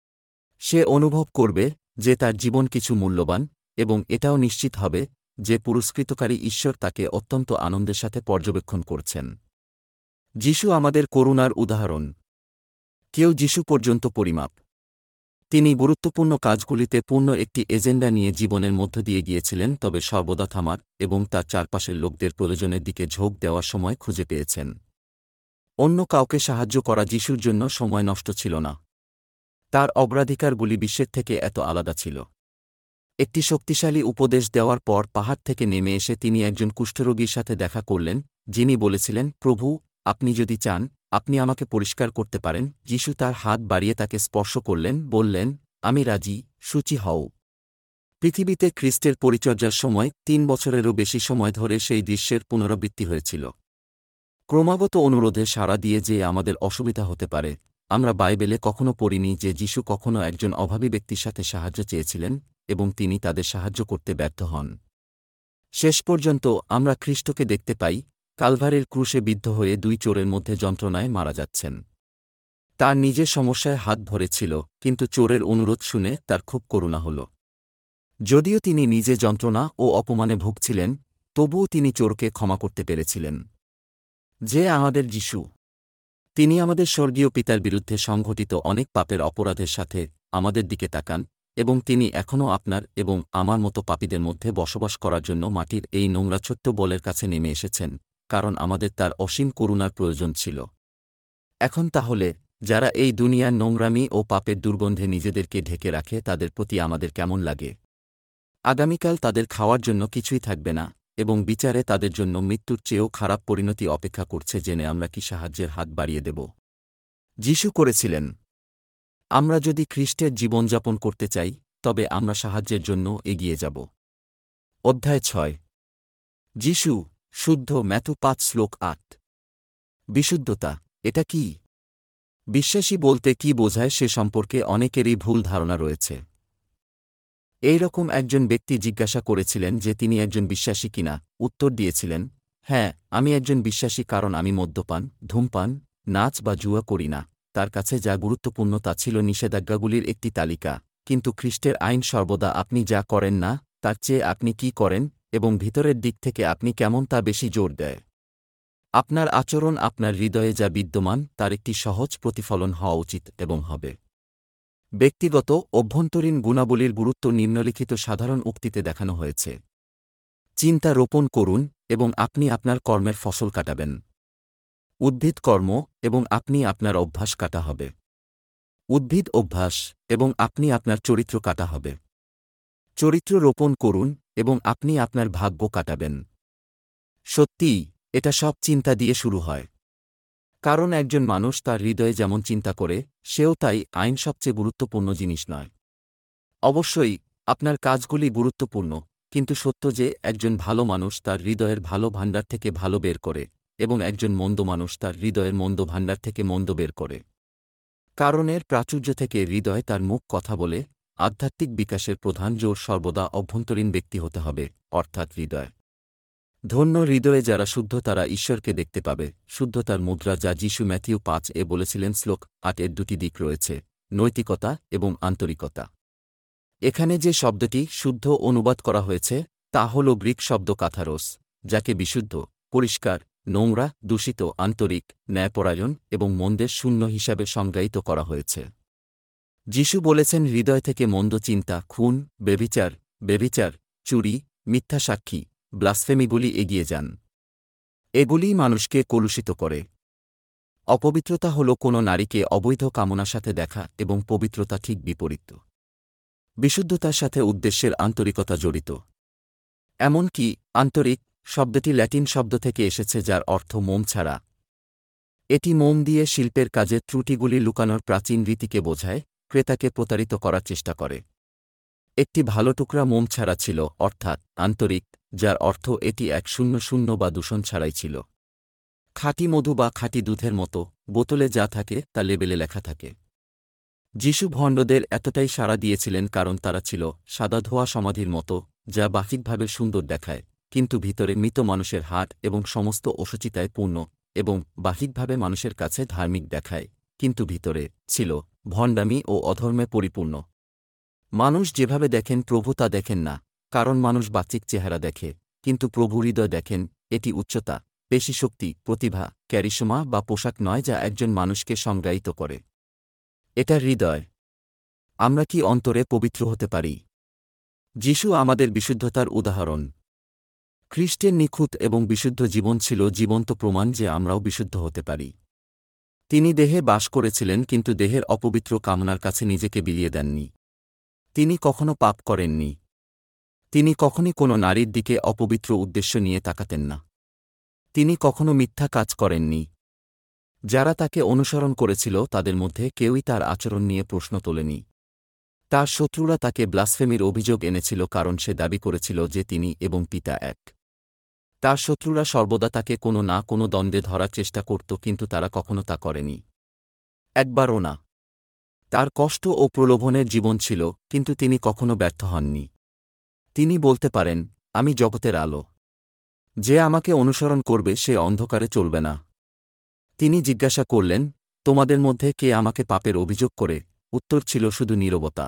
সে অনুভব করবে যে তার জীবন কিছু মূল্যবান, এবং এটাও নিশ্চিত হবে যে পুরস্কৃতকারী ঈশ্বর তাকে অত্যন্ত আনন্দের সাথে পর্যবেক্ষণ করছেন। যিশু আমাদের করুণার উদাহরণ। কেউ যিশু পর্যন্ত পরিমাপ। তিনি গুরুত্বপূর্ণ কাজগুলিতে পূর্ণ একটি এজেন্ডা নিয়ে জীবনের মধ্য দিয়ে গিয়েছিলেন, তবে সর্বদা থামার এবং তার চারপাশের লোকদের প্রয়োজনের দিকে ঝোঁক দেওয়ার সময় খুঁজে পেয়েছেন। অন্য কাউকে সাহায্য করা যিশুর জন্য সময় নষ্ট ছিল না। তার অগ্রাধিকারগুলি বিশ্বের থেকে এত আলাদা ছিল। একটি শক্তিশালী উপদেশ দেওয়ার পর পাহাড় থেকে নেমে এসে তিনি একজন কুষ্ঠরোগীর সাথে দেখা করলেন, যিনি বলেছিলেন, প্রভু, আপনি যদি চান, আপনি আমাকে পরিষ্কার করতে পারেন। যিশু তার হাত বাড়িয়ে তাকে স্পর্শ করলেন, বললেন, আমি রাজি, শুচি হও। পৃথিবীতে খ্রিস্টের পরিচর্যার সময় 3 বছরেরও বেশি সময় ধরে সেই দৃশ্যের পুনরাবৃত্তি হয়েছিল। ক্রমাগত অনুরোধে সাড়া দিয়ে যে আমাদের অসুবিধা হতে পারে। আমরা বাইবেলে কখনো পড়িনি যে যিশু কখনো একজন অভাবী ব্যক্তির সাথে সাহায্য চেয়েছিলেন এবং তিনি তাদের সাহায্য করতে ব্যর্থ হন। শেষ পর্যন্ত আমরা খ্রিস্টকে দেখতে পাই কালভারের ক্রুশে বিদ্ধ হয়ে 2 চোরের মধ্যে যন্ত্রণায় মারা যাচ্ছেন। তার নিজের সমস্যায় হাত ভরেছিল, কিন্তু চোরের অনুরোধ শুনে তার খুব করুণা হল। যদিও তিনি নিজে যন্ত্রণা ও অপমানে ভুগছিলেন, তবুও তিনি চোরকে ক্ষমা করতে পেরেছিলেন। যে আমাদের যিশু, তিনি আমাদের স্বর্গীয় পিতার বিরুদ্ধে সংঘটিত অনেক পাপের অপরাধের সাথে আমাদের দিকে তাকান, এবং তিনি এখনও আপনার এবং আমার মতো পাপীদের মধ্যে বসবাস করার জন্য মাটির এই নোংরা ছোট্ট বলের কাছে নেমে এসেছেন, কারণ আমাদের তার অসীম করুণার প্রয়োজন ছিল। এখন তাহলে, যারা এই দুনিয়ার নোংরামি ও পাপের দুর্গন্ধে নিজেদেরকে ঢেকে রাখে, তাদের প্রতি আমাদের কেমন লাগে? আগামীকাল তাদের খাওয়ার জন্য কিছুই থাকবে না, এবং বিচারে তাদের জন্য মৃত্যুর চেয়েও খারাপ পরিণতি অপেক্ষা করছে, জেনে আমরা কি সাহায্যের হাত বাড়িয়ে দেব? যিশু করেছিলেন। আমরা যদি খ্রিস্টের জীবনযাপন করতে চাই, তবে আমরা সাহায্যের জন্য এগিয়ে যাব। অধ্যায় 6। যিশু শুদ্ধ। ম্যাথু 5:8। বিশুদ্ধতা এটা কি? বিশ্বাসী বলতে কি বোঝায় সে সম্পর্কে অনেকেরই ভুল ধারণা রয়েছে। এই রকম একজন ব্যক্তি জিজ্ঞাসা করেছিলেন যে তিনি একজন বিশ্বাসী কিনা। উত্তর দিয়েছিলেন, হ্যাঁ, আমি একজন বিশ্বাসী, কারণ আমি মদ্যপান, ধূমপান, নাচ বা জুয়া করি না। তার কাছে যা গুরুত্বপূর্ণ তা ছিল নিষেধাজ্ঞাগুলির একটি তালিকা, কিন্তু খ্রিস্টের আইন সর্বদা আপনি যা করেন না, তার চেয়ে আপনি কি করেন এবং ভিতরের দিক থেকে আপনি কেমন তা বেশি জোর দেয়। আপনার আচরণ আপনার হৃদয়ে যা বিদ্যমান তার একটি সহজ প্রতিফলন হওয়া উচিত এবং হবে। ব্যক্তিগত অভ্যন্তরীণ গুণাবলীর গুরুত্ব নিম্নলিখিত সাধারণ উক্তিতে দেখানো হয়েছে। চিন্তা রোপণ করুন এবং আপনি আপনার কর্মের ফসল কাটাবেন। উদ্ভিদ কর্ম এবং আপনি আপনার অভ্যাস কাটা হবে। উদ্ভিদ অভ্যাস এবং আপনি আপনার চরিত্র কাটা হবে। চরিত্র রোপণ করুন এবং আপনি আপনার ভাগ্য কাটাবেন। সত্যিই, এটা সব চিন্তা দিয়ে শুরু হয়। কারণ একজন মানুষ তার হৃদয়ে যেমন চিন্তা করে, সেও তাই। আইন সবচেয়ে গুরুত্বপূর্ণ জিনিস নয়। অবশ্যই আপনার কাজগুলি গুরুত্বপূর্ণ, কিন্তু সত্য যে একজন ভালো মানুষ তার হৃদয়ের ভালো ভাণ্ডার থেকে ভালো বের করে, এবং একজন মন্দ মানুষ তার হৃদয়ের মন্দ ভাণ্ডার থেকে মন্দ বের করে। কারণের প্রাচুর্য থেকে হৃদয় তার মুখ কথা বলে। আধ্যাত্মিক বিকাশের প্রধান জোর সর্বদা অভ্যন্তরীণ ব্যক্তি হতে হবে, অর্থাৎ হৃদয়। ধন্য হৃদয়ে যারা শুদ্ধ, তারা ঈশ্বরকে দেখতে পাবে। শুদ্ধতার মুদ্রা, যা যিশু ম্যাথিউ 5 বলেছিলেন। শ্লোক 8 এর 2টি দিক রয়েছে, নৈতিকতা এবং আন্তরিকতা। এখানে যে শব্দটি শুদ্ধ অনুবাদ করা হয়েছে তা হল গ্রিক শব্দ কাথারোস, যাকে বিশুদ্ধ, পরিষ্কার, নোংরা, দূষিত, আন্তরিক, ন্যায়পরায়ণ এবং মন্দের শূন্য হিসাবে সংজ্ঞায়িত করা হয়েছে। যিশু বলেছেন হৃদয় থেকে মন্দ চিন্তা, খুন, ব্যভিচার, চুরি, মিথ্যা সাক্ষী, ব্লাসফেমিগুলি এগিয়ে যান। এগুলিই মানুষকে কলুষিত করে। অপবিত্রতা হল কোনো নারীকে অবৈধ কামনার সাথে দেখা এবং পবিত্রতা ঠিক বিপরীত। বিশুদ্ধতার সাথে উদ্দেশ্যের আন্তরিকতা জড়িত। এমনকি আন্তরিক শব্দটি ল্যাটিন শব্দ থেকে এসেছে যার অর্থ মোম ছাড়া। এটি মোম দিয়ে শিল্পের কাজের ত্রুটিগুলি লুকানোর প্রাচীন রীতিকে বোঝায়, ক্রেতাকে প্রতারিত করার চেষ্টা করে। একটি ভালো টুকরা মোম ছাড়া ছিল, অর্থাৎ আন্তরিক, যার অর্থ এটি 100 বা দূষণ ছাড়াই ছিল। খাঁটি মধু বা খাঁটি দুধের মতো বোতলে যা থাকে তা লেবেলে লেখা থাকে। যিশু ভণ্ডদের এতটাই সাড়া দিয়েছিলেন কারণ তারা ছিল সাদা ধোয়া সমাধির মতো, যা বাহ্যিকভাবে সুন্দর দেখায়, কিন্তু ভিতরে মৃত মানুষের হাট এবং সমস্ত অশুচিতায় পূর্ণ, এবং বাহ্যিকভাবে মানুষের কাছে ধার্মিক দেখায়, কিন্তু ভিতরে ছিল ভণ্ডামি ও অধর্মে পরিপূর্ণ। মানুষ যেভাবে দেখেন প্রভু তা দেখেন না, কারণ মানুষ বাহ্যিক চেহারা দেখে, কিন্তু প্রভু হৃদয় দেখেন। এটি উচ্চতা, পেশিশক্তি, প্রতিভা, ক্যারিশমা বা পোশাক নয় যা একজন মানুষকে সংজ্ঞায়িত করে। এটা হৃদয়। আমরা কি অন্তরে পবিত্র হতে পারি? যিশু আমাদের বিশুদ্ধতার উদাহরণ। খ্রিস্টের নিখুঁত এবং বিশুদ্ধ জীবন ছিল জীবন্ত প্রমাণ যে আমরাও বিশুদ্ধ হতে পারি। তিনি দেহে বাস করেছিলেন কিন্তু দেহের অপবিত্র কামনার কাছে নিজেকে বিলিয়ে দেননি। তিনি কখনো পাপ করেননি। তিনি কখনই কোনো নারীর দিকে অপবিত্র উদ্দেশ্য নিয়ে তাকাতেন না। তিনি কখনো মিথ্যা কাজ করেননি। যারা তাকে অনুসরণ করেছিল তাদের মধ্যে কেউই তার আচরণ নিয়ে প্রশ্ন তোলেনি। তার শত্রুরা তাকে ব্লাসফেমির অভিযোগ এনেছিল কারণ সে দাবি করেছিল যে তিনি এবং পিতা এক। তার শত্রুরা সর্বদা তাকে কোনো না কোনো দ্বন্দ্বে ধরার চেষ্টা করত কিন্তু তারা কখনো তা করেনি। একবারও না। তার কষ্ট ও প্রলোভনের জীবন ছিল কিন্তু তিনি কখনো ব্যর্থ হননি। তিনি বলতে পারেন, আমি জগতের আলো। যে আমাকে অনুসরণ করবে সে অন্ধকারে চলবে না। তিনি জিজ্ঞাসা করলেন, তোমাদের মধ্যে কে আমাকে পাপের অভিযোগ করে? উত্তর ছিল শুধু নীরবতা।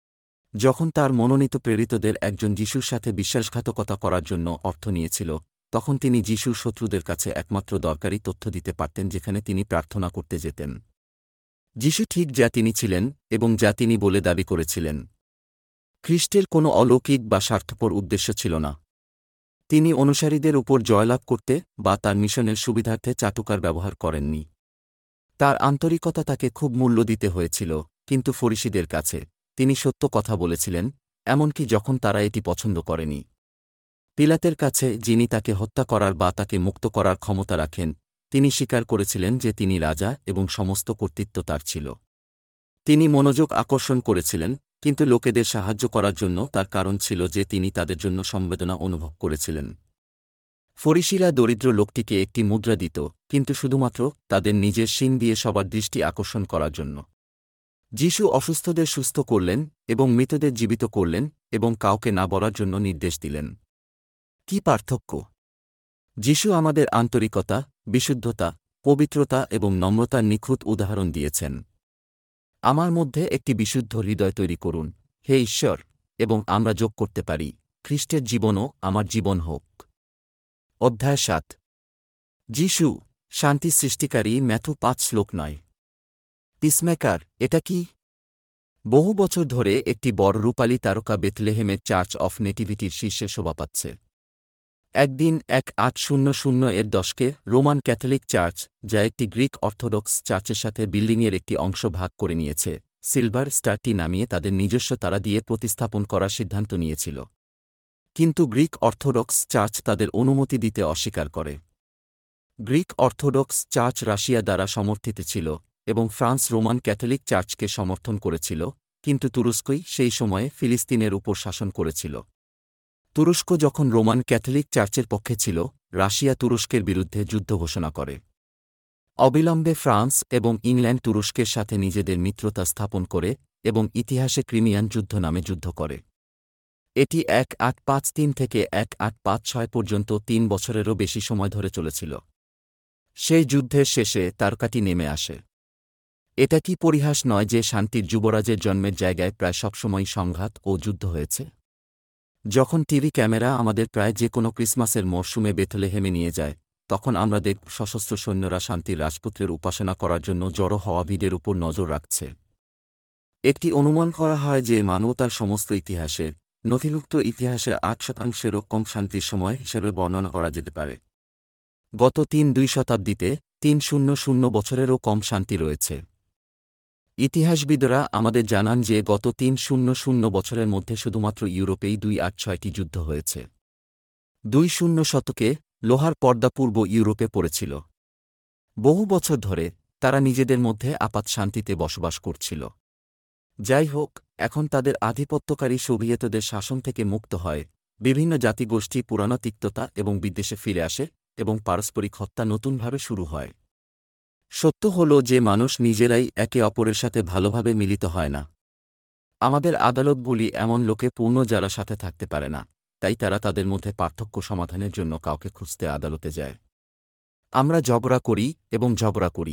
যখন তার মনোনীত প্রেরিতদের একজন যিশুর সাথে বিশ্বাসঘাতকতা করার জন্য অর্থ নিয়েছিল, তখন তিনি যিশুর শত্রুদের কাছে একমাত্র দরকারি তথ্য দিতে পারতেন যেখানে তিনি প্রার্থনা করতে যেতেন। যিশু ঠিক যা তিনি ছিলেন এবং যা তিনি বলে দাবি করেছিলেন। খ্রিস্টের কোনো অলৌকিক বা স্বার্থপর উদ্দেশ্য ছিল না। তিনি অনুসারীদের উপর জয়লাভ করতে বা তার মিশনের সুবিধার্থে চাটুকার ব্যবহার করেননি। তার আন্তরিকতা তাকে খুব মূল্য দিতে হয়েছিল, কিন্তু ফরিসীদের কাছে তিনি সত্য কথা বলেছিলেন, এমনকি যখন তারা এটি পছন্দ করেনি। পিলাতের কাছে, যিনি তাকে হত্যা করার বা তাকে মুক্ত করার ক্ষমতা রাখেন, তিনি স্বীকার করেছিলেন যে তিনি রাজা এবং সমস্ত কর্তৃত্ব তার ছিল। তিনি মনোযোগ আকর্ষণ করেছিলেন, কিন্তু লোকেদের সাহায্য করার জন্য তার কারণ ছিল যে তিনি তাদের জন্য সংবেদনা অনুভব করেছিলেন। ফরিসীরা দরিদ্র লোকটিকে একটি মুদ্রা দিত, কিন্তু শুধুমাত্র তাদের নিজের শিং দিয়ে সবার দৃষ্টি আকর্ষণ করার জন্য। যিশু অসুস্থদের সুস্থ করলেন এবং মৃতদের জীবিত করলেন এবং কাউকে না বলার জন্য নির্দেশ দিলেন। কি পার্থক্য! যিশু আমাদের আন্তরিকতা, বিশুদ্ধতা, পবিত্রতা এবং নম্রতার নিখুঁত উদাহরণ দিয়েছেন। আমার মধ্যে একটি বিশুদ্ধ হৃদয় তৈরি করুন, হে ঈশ্বর, এবং আমরা যোগ করতে পারি, খ্রিস্টের জীবনও আমার জীবন হোক। অধ্যায় ৭। যিশু শান্তি সৃষ্টিকারী, ম্যাথু ৫ শ্লোক ৯। পিসমেকার এটা কি? বহু বছর ধরে একটি বড় রূপালী তারকা বেথলেহেমের চার্চ অফ নেটিভিটির শীর্ষে শোভা পাচ্ছে। একদিন 1800 এর দশকে রোমান ক্যাথলিক চার্চ, যা একটি গ্রিক অর্থোডক্স চার্চের সাথে বিল্ডিংয়ের একটি অংশ ভাগ করে নিয়েছে, সিলভার স্টারটি নামিয়ে তাদের নিজস্ব তারা দিয়ে প্রতিস্থাপন করার সিদ্ধান্ত নিয়েছিল। কিন্তু গ্রিক অর্থোডক্স চার্চ তাদের অনুমতি দিতে অস্বীকার করে। গ্রিক অর্থোডক্স চার্চ রাশিয়া দ্বারা সমর্থিত ছিল এবং ফ্রান্স রোমান ক্যাথলিক চার্চকে সমর্থন করেছিল, কিন্তু তুরস্কই সেই সময়ে ফিলিস্তিনের উপর শাসন করেছিল। তুরস্ক যখন রোমান ক্যাথলিক চার্চের পক্ষে ছিল, রাশিয়া তুরস্কের বিরুদ্ধে যুদ্ধ ঘোষণা করে। অবিলম্বে ফ্রান্স এবং ইংল্যান্ড তুরস্কের সাথে নিজেদের মিত্রতা স্থাপন করে এবং ইতিহাসে ক্রিমিয়ান যুদ্ধ নামে যুদ্ধ করে। এটি 1853 থেকে 1856 পর্যন্ত 3 বছরেরও বেশি সময় ধরে চলেছিল। সেই যুদ্ধের শেষে তারকাটি নেমে আসে। এটা কি পরিহাস নয় যে শান্তির যুবরাজের জন্মের জায়গায় প্রায় সবসময় সংঘাত ও যুদ্ধ হয়েছে? যখন টিভি ক্যামেরা আমাদের প্রায় যে কোনো ক্রিসমাসের মরশুমে বেথলেহেমে নিয়ে যায়, তখন আমরা দেখব সশস্ত্র সৈন্যরা শান্তির রাজপুত্রের উপাসনা করার জন্য জড়ো হওয়া ভিড়ের উপর নজর রাখছে। একটি অনুমান করা হয় যে মানবতার সমস্ত ইতিহাসের নথিভুক্ত ইতিহাসে ৮%-এরও কম শান্তির সময় হিসেবে বর্ণনা করা যেতে পারে। গত ৩-২ শতাব্দীতে ৩০০ বছরেরও কম শান্তি রয়েছে। ইতিহাসবিদরা আমাদের জানান যে গত ৩০০ বছরের মধ্যে শুধুমাত্র ইউরোপেই ২-৮-৬টি যুদ্ধ হয়েছে। ২০ শতকে লোহার পর্দা পূর্ব ইউরোপে পড়েছিল। বহু বছর ধরে তারা নিজেদের মধ্যে আপাত শান্তিতে বসবাস করছিল। যাই হোক, এখন তাদের আধিপত্যকারী সোভিয়েতদের শাসন থেকে মুক্ত হয়, বিভিন্ন জাতিগোষ্ঠী পুরানো তিক্ততা এবং বিদ্বেষে ফিরে আসে এবং পারস্পরিক হত্যা নতুনভাবে শুরু হয়। সত্য হল যে মানুষ নিজেরাই একে অপরের সাথে ভালোভাবে মিলিত হয় না। আমাদের আদালতগুলি এমন লোকে পূর্ণ যারা সাথে থাকতে পারে না, তাই তারা তাদের মধ্যে পার্থক্য সমাধানের জন্য কাউকে খুঁজতে আদালতে যায়। আমরা ঝগড়া করি এবং ঝগড়া করি।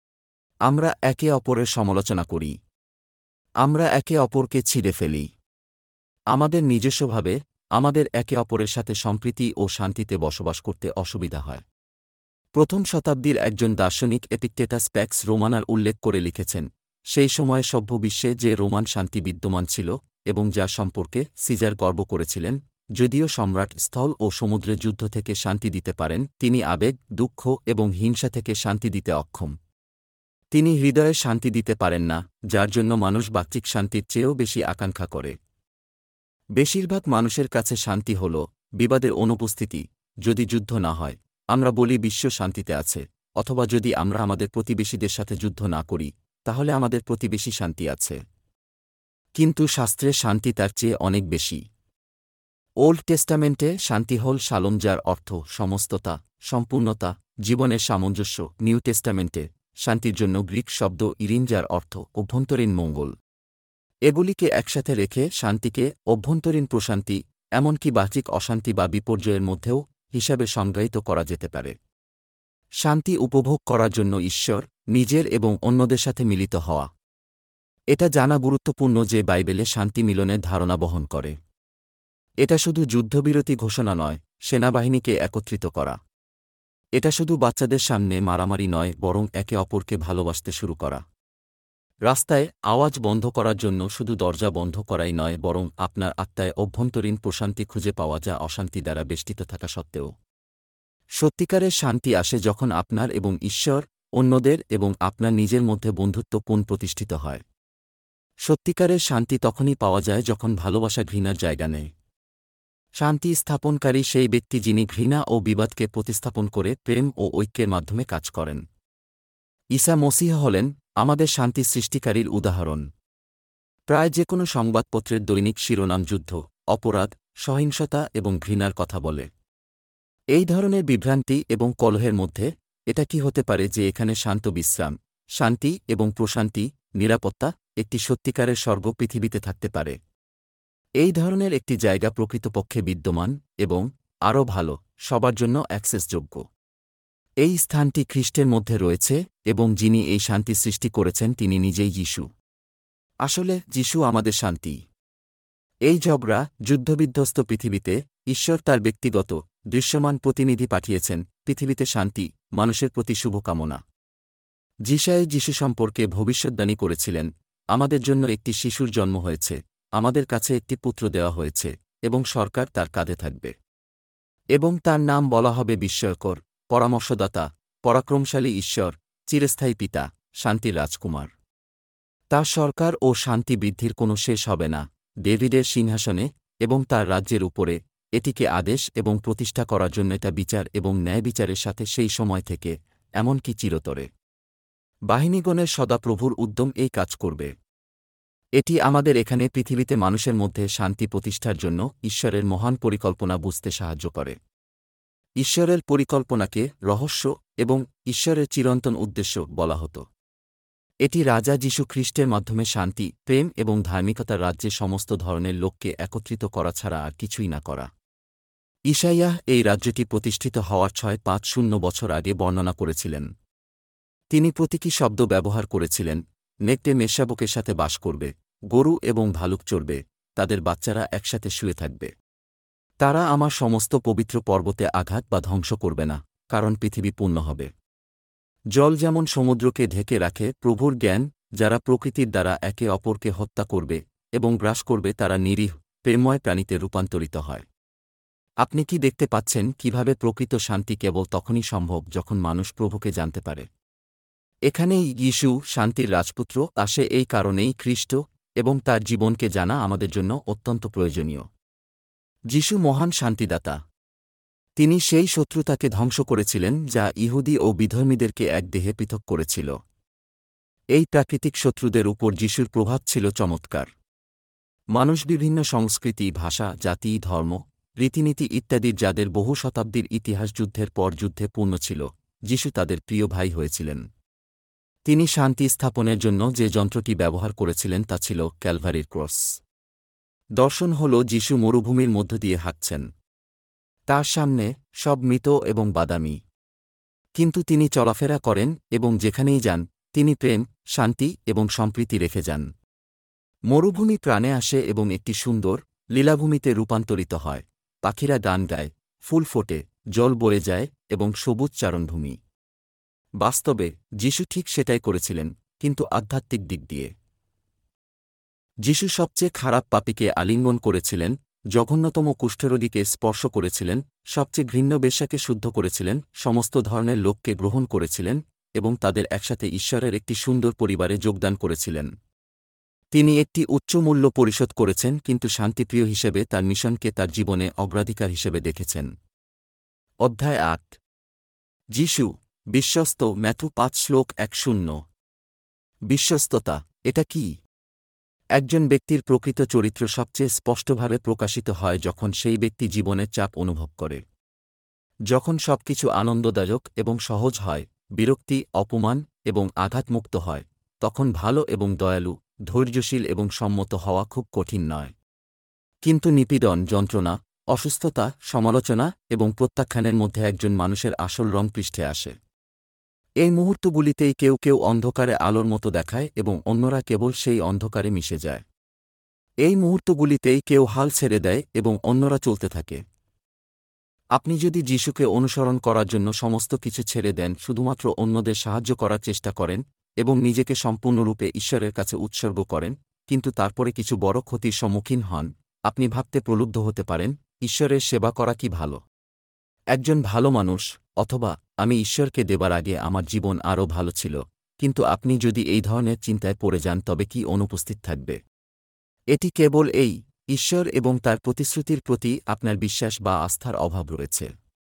আমরা একে অপরের সমালোচনা করি। আমরা একে অপরকে ছিঁড়ে ফেলি। আমাদের নিজস্বভাবে আমাদের একে অপরের সাথে সম্প্রীতি ও শান্তিতে বসবাস করতে অসুবিধা হয়। প্রথম শতাব্দীর একজন দার্শনিক এপিকটেটাস প্যাক্স রোমানার উল্লেখ করে লিখেছেন, সেই সময়ে সভ্য বিশ্বে যে রোমান শান্তি বিদ্যমান ছিল এবং যা সম্পর্কে সিজার গর্ব করেছিলেন, যদিও সম্রাট স্থল ও সমুদ্রে যুদ্ধ থেকে শান্তি দিতে পারেন, তিনি আবেগ, দুঃখ এবং হিংসা থেকে শান্তি দিতে অক্ষম। তিনি হৃদয়ে শান্তি দিতে পারেন না, যার জন্য মানুষ বাহ্যিক শান্তির চেয়েও বেশি আকাঙ্ক্ষা করে। বেশিরভাগ মানুষের কাছে শান্তি হল বিবাদের অনুপস্থিতি। যদি যুদ্ধ না হয়, আমরা বলি বিশ্ব শান্তিতে আছে, অথবা যদি আমরা আমাদের প্রতিবেশীদের সাথে যুদ্ধ না করি, তাহলে আমাদের প্রতিবেশী শান্তি আছে। কিন্তু শাস্ত্রে শান্তি তার চেয়ে অনেক বেশি। ওল্ড টেস্টামেন্টে শান্তি হল শালোম, যার অর্থ সমস্ততা, সম্পূর্ণতা, জীবনের সামঞ্জস্য। নিউ টেস্টামেন্টে শান্তির জন্য গ্রিক শব্দ ইরিন, যার অর্থ অভ্যন্তরীণ মঙ্গল। এগুলিকে একসাথে রেখে শান্তিকে অভ্যন্তরীণ প্রশান্তি, এমনকি বাহ্যিক অশান্তি বা বিপর্যয়ের মধ্যেও হিসাবে সংজ্ঞায়িত করা যেতে পারে। শান্তি উপভোগ করার জন্য ঈশ্বর, নিজের এবং অন্যদের সাথে মিলিত হওয়া। এটা জানা গুরুত্বপূর্ণ যে বাইবেলে শান্তি মিলনের ধারণা বহন করে। এটা শুধু যুদ্ধবিরতি ঘোষণা নয়, সেনাবাহিনীকে একত্রিত করা। এটা শুধু বাচ্চাদের সামনে মারামারি নয়, বরং একে অপরকে ভালোবাসতে শুরু করা। রাস্তায় আওয়াজ বন্ধ করার জন্য শুধু দরজা বন্ধ করাই নয়, বরং আপনার আত্মায় অভ্যন্তরীণ প্রশান্তি খুঁজে পাওয়া, যা অশান্তি দ্বারা বেষ্টিত থাকা সত্ত্বেও। সত্যিকারের শান্তি আসে যখন আপনার এবং ঈশ্বর, অন্যদের এবং আপনার নিজের মধ্যে বন্ধুত্ব পুনঃপ্রতিষ্ঠিত হয়। সত্যিকারের শান্তি তখনই পাওয়া যায় যখন ভালোবাসা ঘৃণার জায়গা নেয়। শান্তি স্থাপনকারী সেই ব্যক্তি যিনি ঘৃণা ও বিবাদকে প্রতিস্থাপন করে প্রেম ও ঐক্যের মাধ্যমে কাজ করেন। ঈসা মসীহ হলেন আমাদের শান্তি সৃষ্টিকারীর উদাহরণ। প্রায় যে কোনো সংবাদপত্রের দৈনিক শিরোনাম যুদ্ধ, অপরাধ, সহিংসতা এবং ঘৃণার কথা বলে। এই ধরনের বিভ্রান্তি এবং কলহের মধ্যে এটা কি হতে পারে যে এখানে শান্ত বিশ্রাম, শান্তি এবং প্রশান্তি, নিরাপত্তা, একটি সত্যিকারের স্বর্গ পৃথিবীতে থাকতে পারে? এই ধরনের একটি জায়গা প্রকৃতপক্ষে বিদ্যমান এবং আরও ভালো, সবার জন্য অ্যাক্সেসযোগ্য। এই স্থানটি খ্রিস্টের মধ্যে রয়েছে এবং যিনি এই শান্তি সৃষ্টি করেছেন তিনি নিজেই যিশু। আসলে যিশু আমাদের শান্তি। এই ঝগড়া যুদ্ধবিধ্বস্ত পৃথিবীতে ঈশ্বর তার ব্যক্তিগত, দৃশ্যমান প্রতিনিধি পাঠিয়েছেন, পৃথিবীতে শান্তি, মানুষের প্রতি শুভকামনা। যিশায় যিশু সম্পর্কে ভবিষ্যদ্বাণী করেছিলেন, আমাদের জন্য একটি শিশুর জন্ম হয়েছে, আমাদের কাছে একটি পুত্র দেওয়া হয়েছে, এবং সরকার তার কাঁধে থাকবে। এবং তার নাম বলা হবে বিস্ময়কর, পরামর্শদাতা, পরাক্রমশালী ঈশ্বর, চিরস্থায়ী পিতা, শান্তির রাজকুমার। তার সরকার ও শান্তি বৃদ্ধির কোনো শেষ হবে না, ডেভিডের সিংহাসনে এবং তার রাজ্যের উপরে। এটিকে আদেশ এবং প্রতিষ্ঠা করার জন্য এটা বিচার এবং ন্যায় বিচারের সাথে সেই সময় থেকে, এমনকি চিরতরে। বাহিনীগণের সদাপ্রভুর উদ্যম এই কাজ করবে। এটি আমাদের এখানে পৃথিবীতে মানুষের মধ্যে শান্তি প্রতিষ্ঠার জন্য ঈশ্বরের মহান পরিকল্পনা বুঝতে সাহায্য করে। ঈশ্বরের পরিকল্পনাকে রহস্য এবং ঈশ্বরের চিরন্তন উদ্দেশ্য বলা হতো। এটি রাজা যীশু খ্রিস্টের মাধ্যমে শান্তি, প্রেম এবং ধার্মিকতার রাজ্যে সমস্ত ধরনের লোককে একত্রিত করা ছাড়া আর কিছুই না করা। ঈশাইয়াহ এই রাজ্যটি প্রতিষ্ঠিত হওয়ার 650 বছর আগে বর্ণনা করেছিলেন। তিনি প্রতীকী শব্দ ব্যবহার করেছিলেন, নেকড়ে মেষশাবকের সাথে বাস করবে, গরু এবং ভালুক চড়বে, তাদের বাচ্চারা একসাথে শুয়ে থাকবে। তারা আমার সমস্ত পবিত্র পর্বতে আঘাত বা ধ্বংস করবে না, কারণ পৃথিবী পূর্ণ হবে। জল যেমন সমুদ্রকে ঢেকে রাখে, প্রভুর জ্ঞান, যারা প্রকৃতির দ্বারা একে অপরকে হত্যা করবে এবং গ্রাস করবে তারা নিরীহ, প্রেমময় প্রাণীতে রূপান্তরিত হয়। আপনি কি দেখতে পাচ্ছেন কিভাবে প্রকৃত শান্তি কেবল তখনই সম্ভব যখন মানুষ প্রভুকে জানতে পারে? এখানেই যীশু, শান্তির রাজপুত্র, আসে। এই কারণেই খ্রিস্ট এবং তার জীবনকে জানা আমাদের জন্য অত্যন্ত প্রয়োজনীয়। যীশু মহান শান্তিদাতা। তিনি সেই শত্রুতাকে ধ্বংস করেছিলেন যা ইহুদি ও বিধর্মীদেরকে এক দেহে পৃথক করেছিল। এই প্রাকৃতিক শত্রুদের উপর যীশুর প্রভাব ছিল চমৎকার। মানুষ বিভিন্ন সংস্কৃতি, ভাষা, জাতি, ধর্ম, রীতিনীতি ইত্যাদির, যাদের বহু শতাব্দীর ইতিহাস যুদ্ধের পর যুদ্ধে পূর্ণ ছিল, যীশু তাদের প্রিয় ভাই হয়েছিলেন। তিনি শান্তি স্থাপনের জন্য যে যন্ত্রটি ব্যবহার করেছিলেন তা ছিল ক্যালভারির ক্রস। দর্শন হল যীশু মরুভূমির মধ্য দিয়ে হাঁটছেন। তার সামনে সব মৃত এবং বাদামি। কিন্তু তিনি চলাফেরা করেন এবং যেখানেই যান তিনি প্রেম, শান্তি এবং সম্প্রীতি রেখে যান। মরুভূমি প্রাণে আসে এবং একটি সুন্দর লীলাভূমিতে রূপান্তরিত হয়। পাখিরা গান গায়, ফুল ফোটে, জল বয়ে যায় এবং সবুজ চারণভূমি। বাস্তবে যীশু ঠিক সেটাই করেছিলেন, কিন্তু আধ্যাত্মিক দিক দিয়ে। যীশু সবচেয়ে খারাপ পাপীকে আলিঙ্গন করেছিলেন, জঘন্যতম কুষ্ঠরোগীকে স্পর্শ করেছিলেন, সবচেয়ে ঘৃণ্য বেশ্যাকে শুদ্ধ করেছিলেন, সমস্ত ধরনের লোককে গ্রহণ করেছিলেন এবং তাদের একসাথে ঈশ্বরের একটি সুন্দর পরিবারে যোগদান করেছিলেন। তিনি একটি উচ্চ মূল্য পরিশোধ করেছেন, কিন্তু শান্তিপ্রিয় হিসেবে তার মিশনকে তার জীবনে অগ্রাধিকার হিসেবে দেখেছেন। অধ্যায় ৮। যীশু বিশ্বস্ত। ম্যাথু ৫:১-০। বিশ্বস্ততা এটা কি? একজন ব্যক্তির প্রকৃত চরিত্র সবচেয়ে স্পষ্টভাবে প্রকাশিত হয় যখন সেই ব্যক্তি জীবনের চাপ অনুভব করে। যখন সবকিছু আনন্দদায়ক এবং সহজ হয়, বিরক্তি, অপমান এবং আঘাতমুক্ত হয়, তখন ভালো এবং দয়ালু, ধৈর্যশীল এবং সম্মত হওয়া খুব কঠিন নয়। কিন্তু নিপীড়ন, যন্ত্রণা, অসুস্থতা, সমালোচনা এবং প্রত্যাখ্যানের মধ্যে একজন মানুষের আসল রং পৃষ্ঠে আসে। এই মুহূর্তগুলিতেই কেউ কেউ অন্ধকারে আলোর মতো দেখায় এবং অন্যরা কেবল সেই অন্ধকারে মিশে যায়। এই মুহূর্তগুলিতেই কেউ হাল ছেড়ে দেয় এবং অন্যরা চলতে থাকে। আপনি যদি যীশুকে অনুসরণ করার জন্য সমস্ত কিছু ছেড়ে দেন, শুধুমাত্র অন্যদের সাহায্য করার চেষ্টা করেন এবং নিজেকে সম্পূর্ণরূপে ঈশ্বরের কাছে উৎসর্গ করেন, কিন্তু তারপরে কিছু বড় ক্ষতির সম্মুখীন হন, আপনি ভাবতে প্রলুব্ধ হতে পারেন, ঈশ্বরের সেবা করা কি ভালো? একজন ভালো মানুষ, অথবা আমি ঈশ্বরকে দেবার আগে আমার জীবন আরও ভালো ছিল। কিন্তু আপনি যদি এই ধরনের চিন্তায় পড়ে যান তবে কি অনুপস্থিত থাকবে? এটি কেবল এই ঈশ্বর এবং তার প্রতিশ্রুতির প্রতি আপনার বিশ্বাস বা আস্থার অভাব রয়েছে।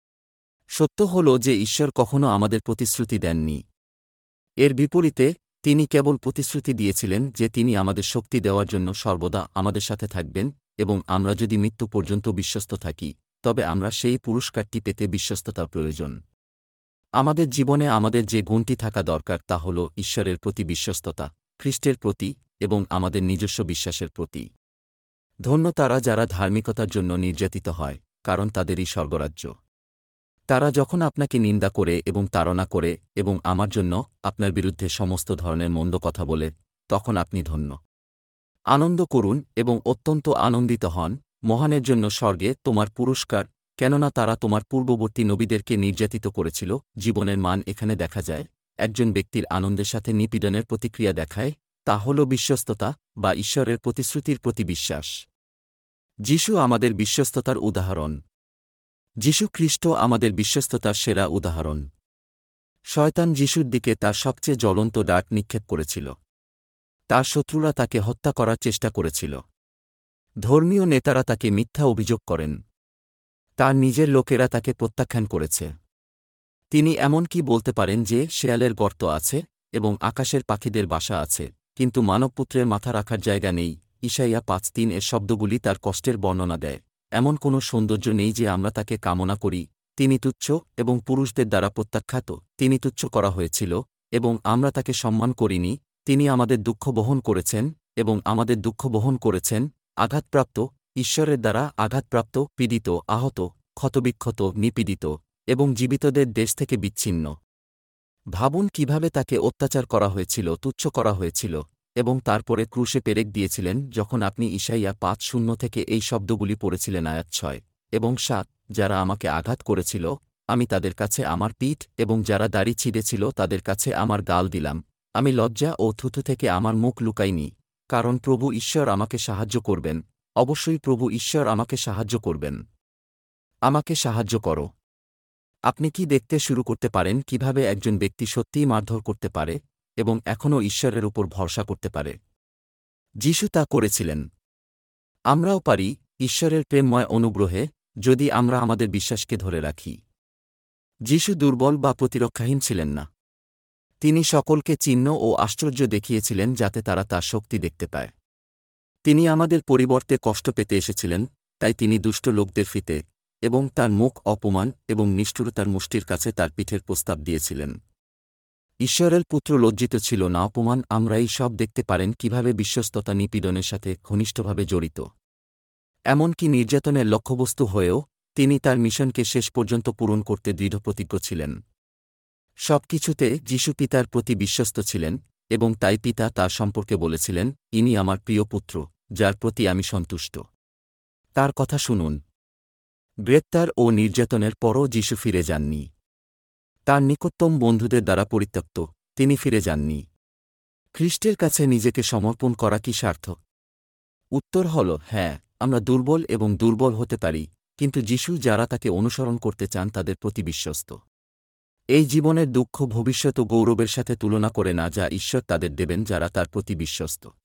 সত্য হল যে ঈশ্বর কখনও আমাদের প্রতিশ্রুতি দেননি। এর বিপরীতে তিনি কেবল প্রতিশ্রুতি দিয়েছিলেন যে তিনি আমাদের শক্তি দেওয়ার জন্য সর্বদা আমাদের সাথে থাকবেন, এবং আমরা যদি মৃত্যু পর্যন্ত বিশ্বস্ত থাকি, তবে আমরা সেই পুরস্কারটি পেতে বিশ্বস্ততার প্রয়োজন। আমাদের জীবনে আমাদের যে গুণটি থাকা দরকার তা হল ঈশ্বরের প্রতি বিশ্বস্ততা, খ্রিস্টের প্রতি এবং আমাদের নিজস্ব বিশ্বাসের প্রতি। ধন্য তারা যারা ধার্মিকতার জন্য নির্যাতিত হয়, কারণ তাদেরই স্বর্গরাজ্য। তারা যখন আপনাকে নিন্দা করে এবং তাড়না করে এবং আমার জন্য আপনার বিরুদ্ধে সমস্ত ধরনের মন্দ কথা বলে, তখন আপনি ধন্য। আনন্দ করুন এবং অত্যন্ত আনন্দিত হন, মহানের জন্য স্বর্গে তোমার পুরস্কার, কেননা তারা তোমার পূর্ববর্তী নবীদেরকে নির্যাতিত করেছিল। জীবনের মান এখানে দেখা যায়। একজন ব্যক্তির আনন্দের সাথে নিপীড়নের প্রতিক্রিয়া দেখায়, তা হল বিশ্বস্ততা বা ঈশ্বরের প্রতিশ্রুতির প্রতি বিশ্বাস। যীশু আমাদের বিশ্বস্ততার উদাহরণ। যীশু খ্রিস্ট আমাদের বিশ্বস্ততার সেরা উদাহরণ। শয়তান যীশুর দিকে তার সবচেয়ে জ্বলন্ত ডাক নিক্ষেপ করেছিল। তার শত্রুরা তাকে হত্যা করার চেষ্টা করেছিল। ধর্মীয় নেতারা তাকে মিথ্যা অভিযোগ করেন। তার নিজের লোকেরা তাকে প্রত্যাখ্যান করেছে। তিনি এমনকি বলতে পারেন যে শেয়ালের গর্ত আছে এবং আকাশের পাখিদের বাসা আছে, কিন্তু মানবপুত্রের মাথা রাখার জায়গা নেই। ঈশাইয়া ৫:৩ এর শব্দগুলি তার কষ্টের বর্ণনা দেয়। এমন কোনো সৌন্দর্য নেই যে আমরা তাকে কামনা করি। তিনি তুচ্ছ এবং পুরুষদের দ্বারা প্রত্যাখ্যাত। তিনি তুচ্ছ করা হয়েছিল এবং আমরা তাকে সম্মান করিনি। তিনি আমাদের দুঃখ বহন করেছেন এবং আমাদের দুঃখ বহন করেছেন। আঘাতপ্রাপ্ত, ঈশ্বরের দ্বারা আঘাতপ্রাপ্ত, পীড়িত, আহত, ক্ষতবিক্ষত, নিপীড়িত এবং জীবিতদের দেশ থেকে বিচ্ছিন্ন। ভাবুন কিভাবে তাকে অত্যাচার করা হয়েছিল, তুচ্ছ করা হয়েছিল, এবং তারপরে ক্রুশে পেরেক দিয়েছিলেন। যখন আপনি ইসাইয়া ৫:০ থেকে এই শব্দগুলি পড়েছিলেন, আয়াত ৬ এবং ৭, যারা আমাকে আঘাত করেছিল, আমি তাদের কাছে আমার পিঠ, এবং যারা দাড়ি ছিঁড়েছিল তাদের কাছে আমার গাল দিলাম। আমি লজ্জা ও থুথু থেকে আমার মুখ লুকাইনি, কারণ প্রভু ঈশ্বর আমাকে সাহায্য করবেন। অবশ্যই প্রভু ঈশ্বর আমাকে সাহায্য করবেন। আমাকে সাহায্য করো। আপনি কি দেখতে শুরু করতে পারেন কিভাবে একজন ব্যক্তি সত্যিই মারধর করতে পারে এবং এখনও ঈশ্বরের উপর ভরসা করতে পারে? যিশু তা করেছিলেন। আমরাও পারি, ঈশ্বরের প্রেমময় অনুগ্রহে, যদি আমরা আমাদের বিশ্বাসকে ধরে রাখি। যিশু দুর্বল বা প্রতিরক্ষাহীন ছিলেন না। তিনি সকলকে চিহ্ন ও আশ্চর্য দেখিয়েছিলেন যাতে তারা তার শক্তি দেখতে পায়। তিনি আমাদের পরিবর্তে কষ্ট পেতে এসেছিলেন, তাই তিনি দুষ্ট লোকদের ফিতে এবং তার মুখ অপমান এবং নিষ্ঠুরতার মুষ্টির কাছে তার পিঠের প্রস্তাব দিয়েছিলেন। ঈশ্বরের পুত্র লজ্জিত ছিল না, অপমান। আমরা এই সব দেখতে পারেন কিভাবে বিশ্বস্ততা নিপীড়নের সাথে ঘনিষ্ঠভাবে জড়িত। এমনকি নির্যাতনের লক্ষ্যবস্তু হয়েও তিনি তার মিশনকে শেষ পর্যন্ত পূরণ করতে দৃঢ়প্রতিজ্ঞ ছিলেন। সবকিছুতে যিশু পিতার প্রতি বিশ্বস্ত ছিলেন, এবং তাই পিতা তার সম্পর্কে বলেছিলেন, ইনি আমার প্রিয় পুত্র, যার প্রতি আমি সন্তুষ্ট। তার কথা শুনুন। গ্রেপ্তার ও নির্যাতনের পরও যিশু ফিরে যাননি। তার নিকটতম বন্ধুদের দ্বারা পরিত্যক্ত, তিনি ফিরে যাননি। খ্রিস্টের কাছে নিজেকে সমর্পণ করা কি সার্থক? উত্তর হল হ্যাঁ। আমরা দুর্বল এবং দুর্বল হতে পারি, কিন্তু যিশু যারা তাকে অনুসরণ করতে চান তাদের প্রতি বিশ্বস্ত। এই জীবনের দুঃখ ভবিষ্যৎ ও গৌরবের সাথে তুলনা করে না যা ঈশ্বর তাদের দেবেন যারা তার প্রতি বিশ্বস্ত।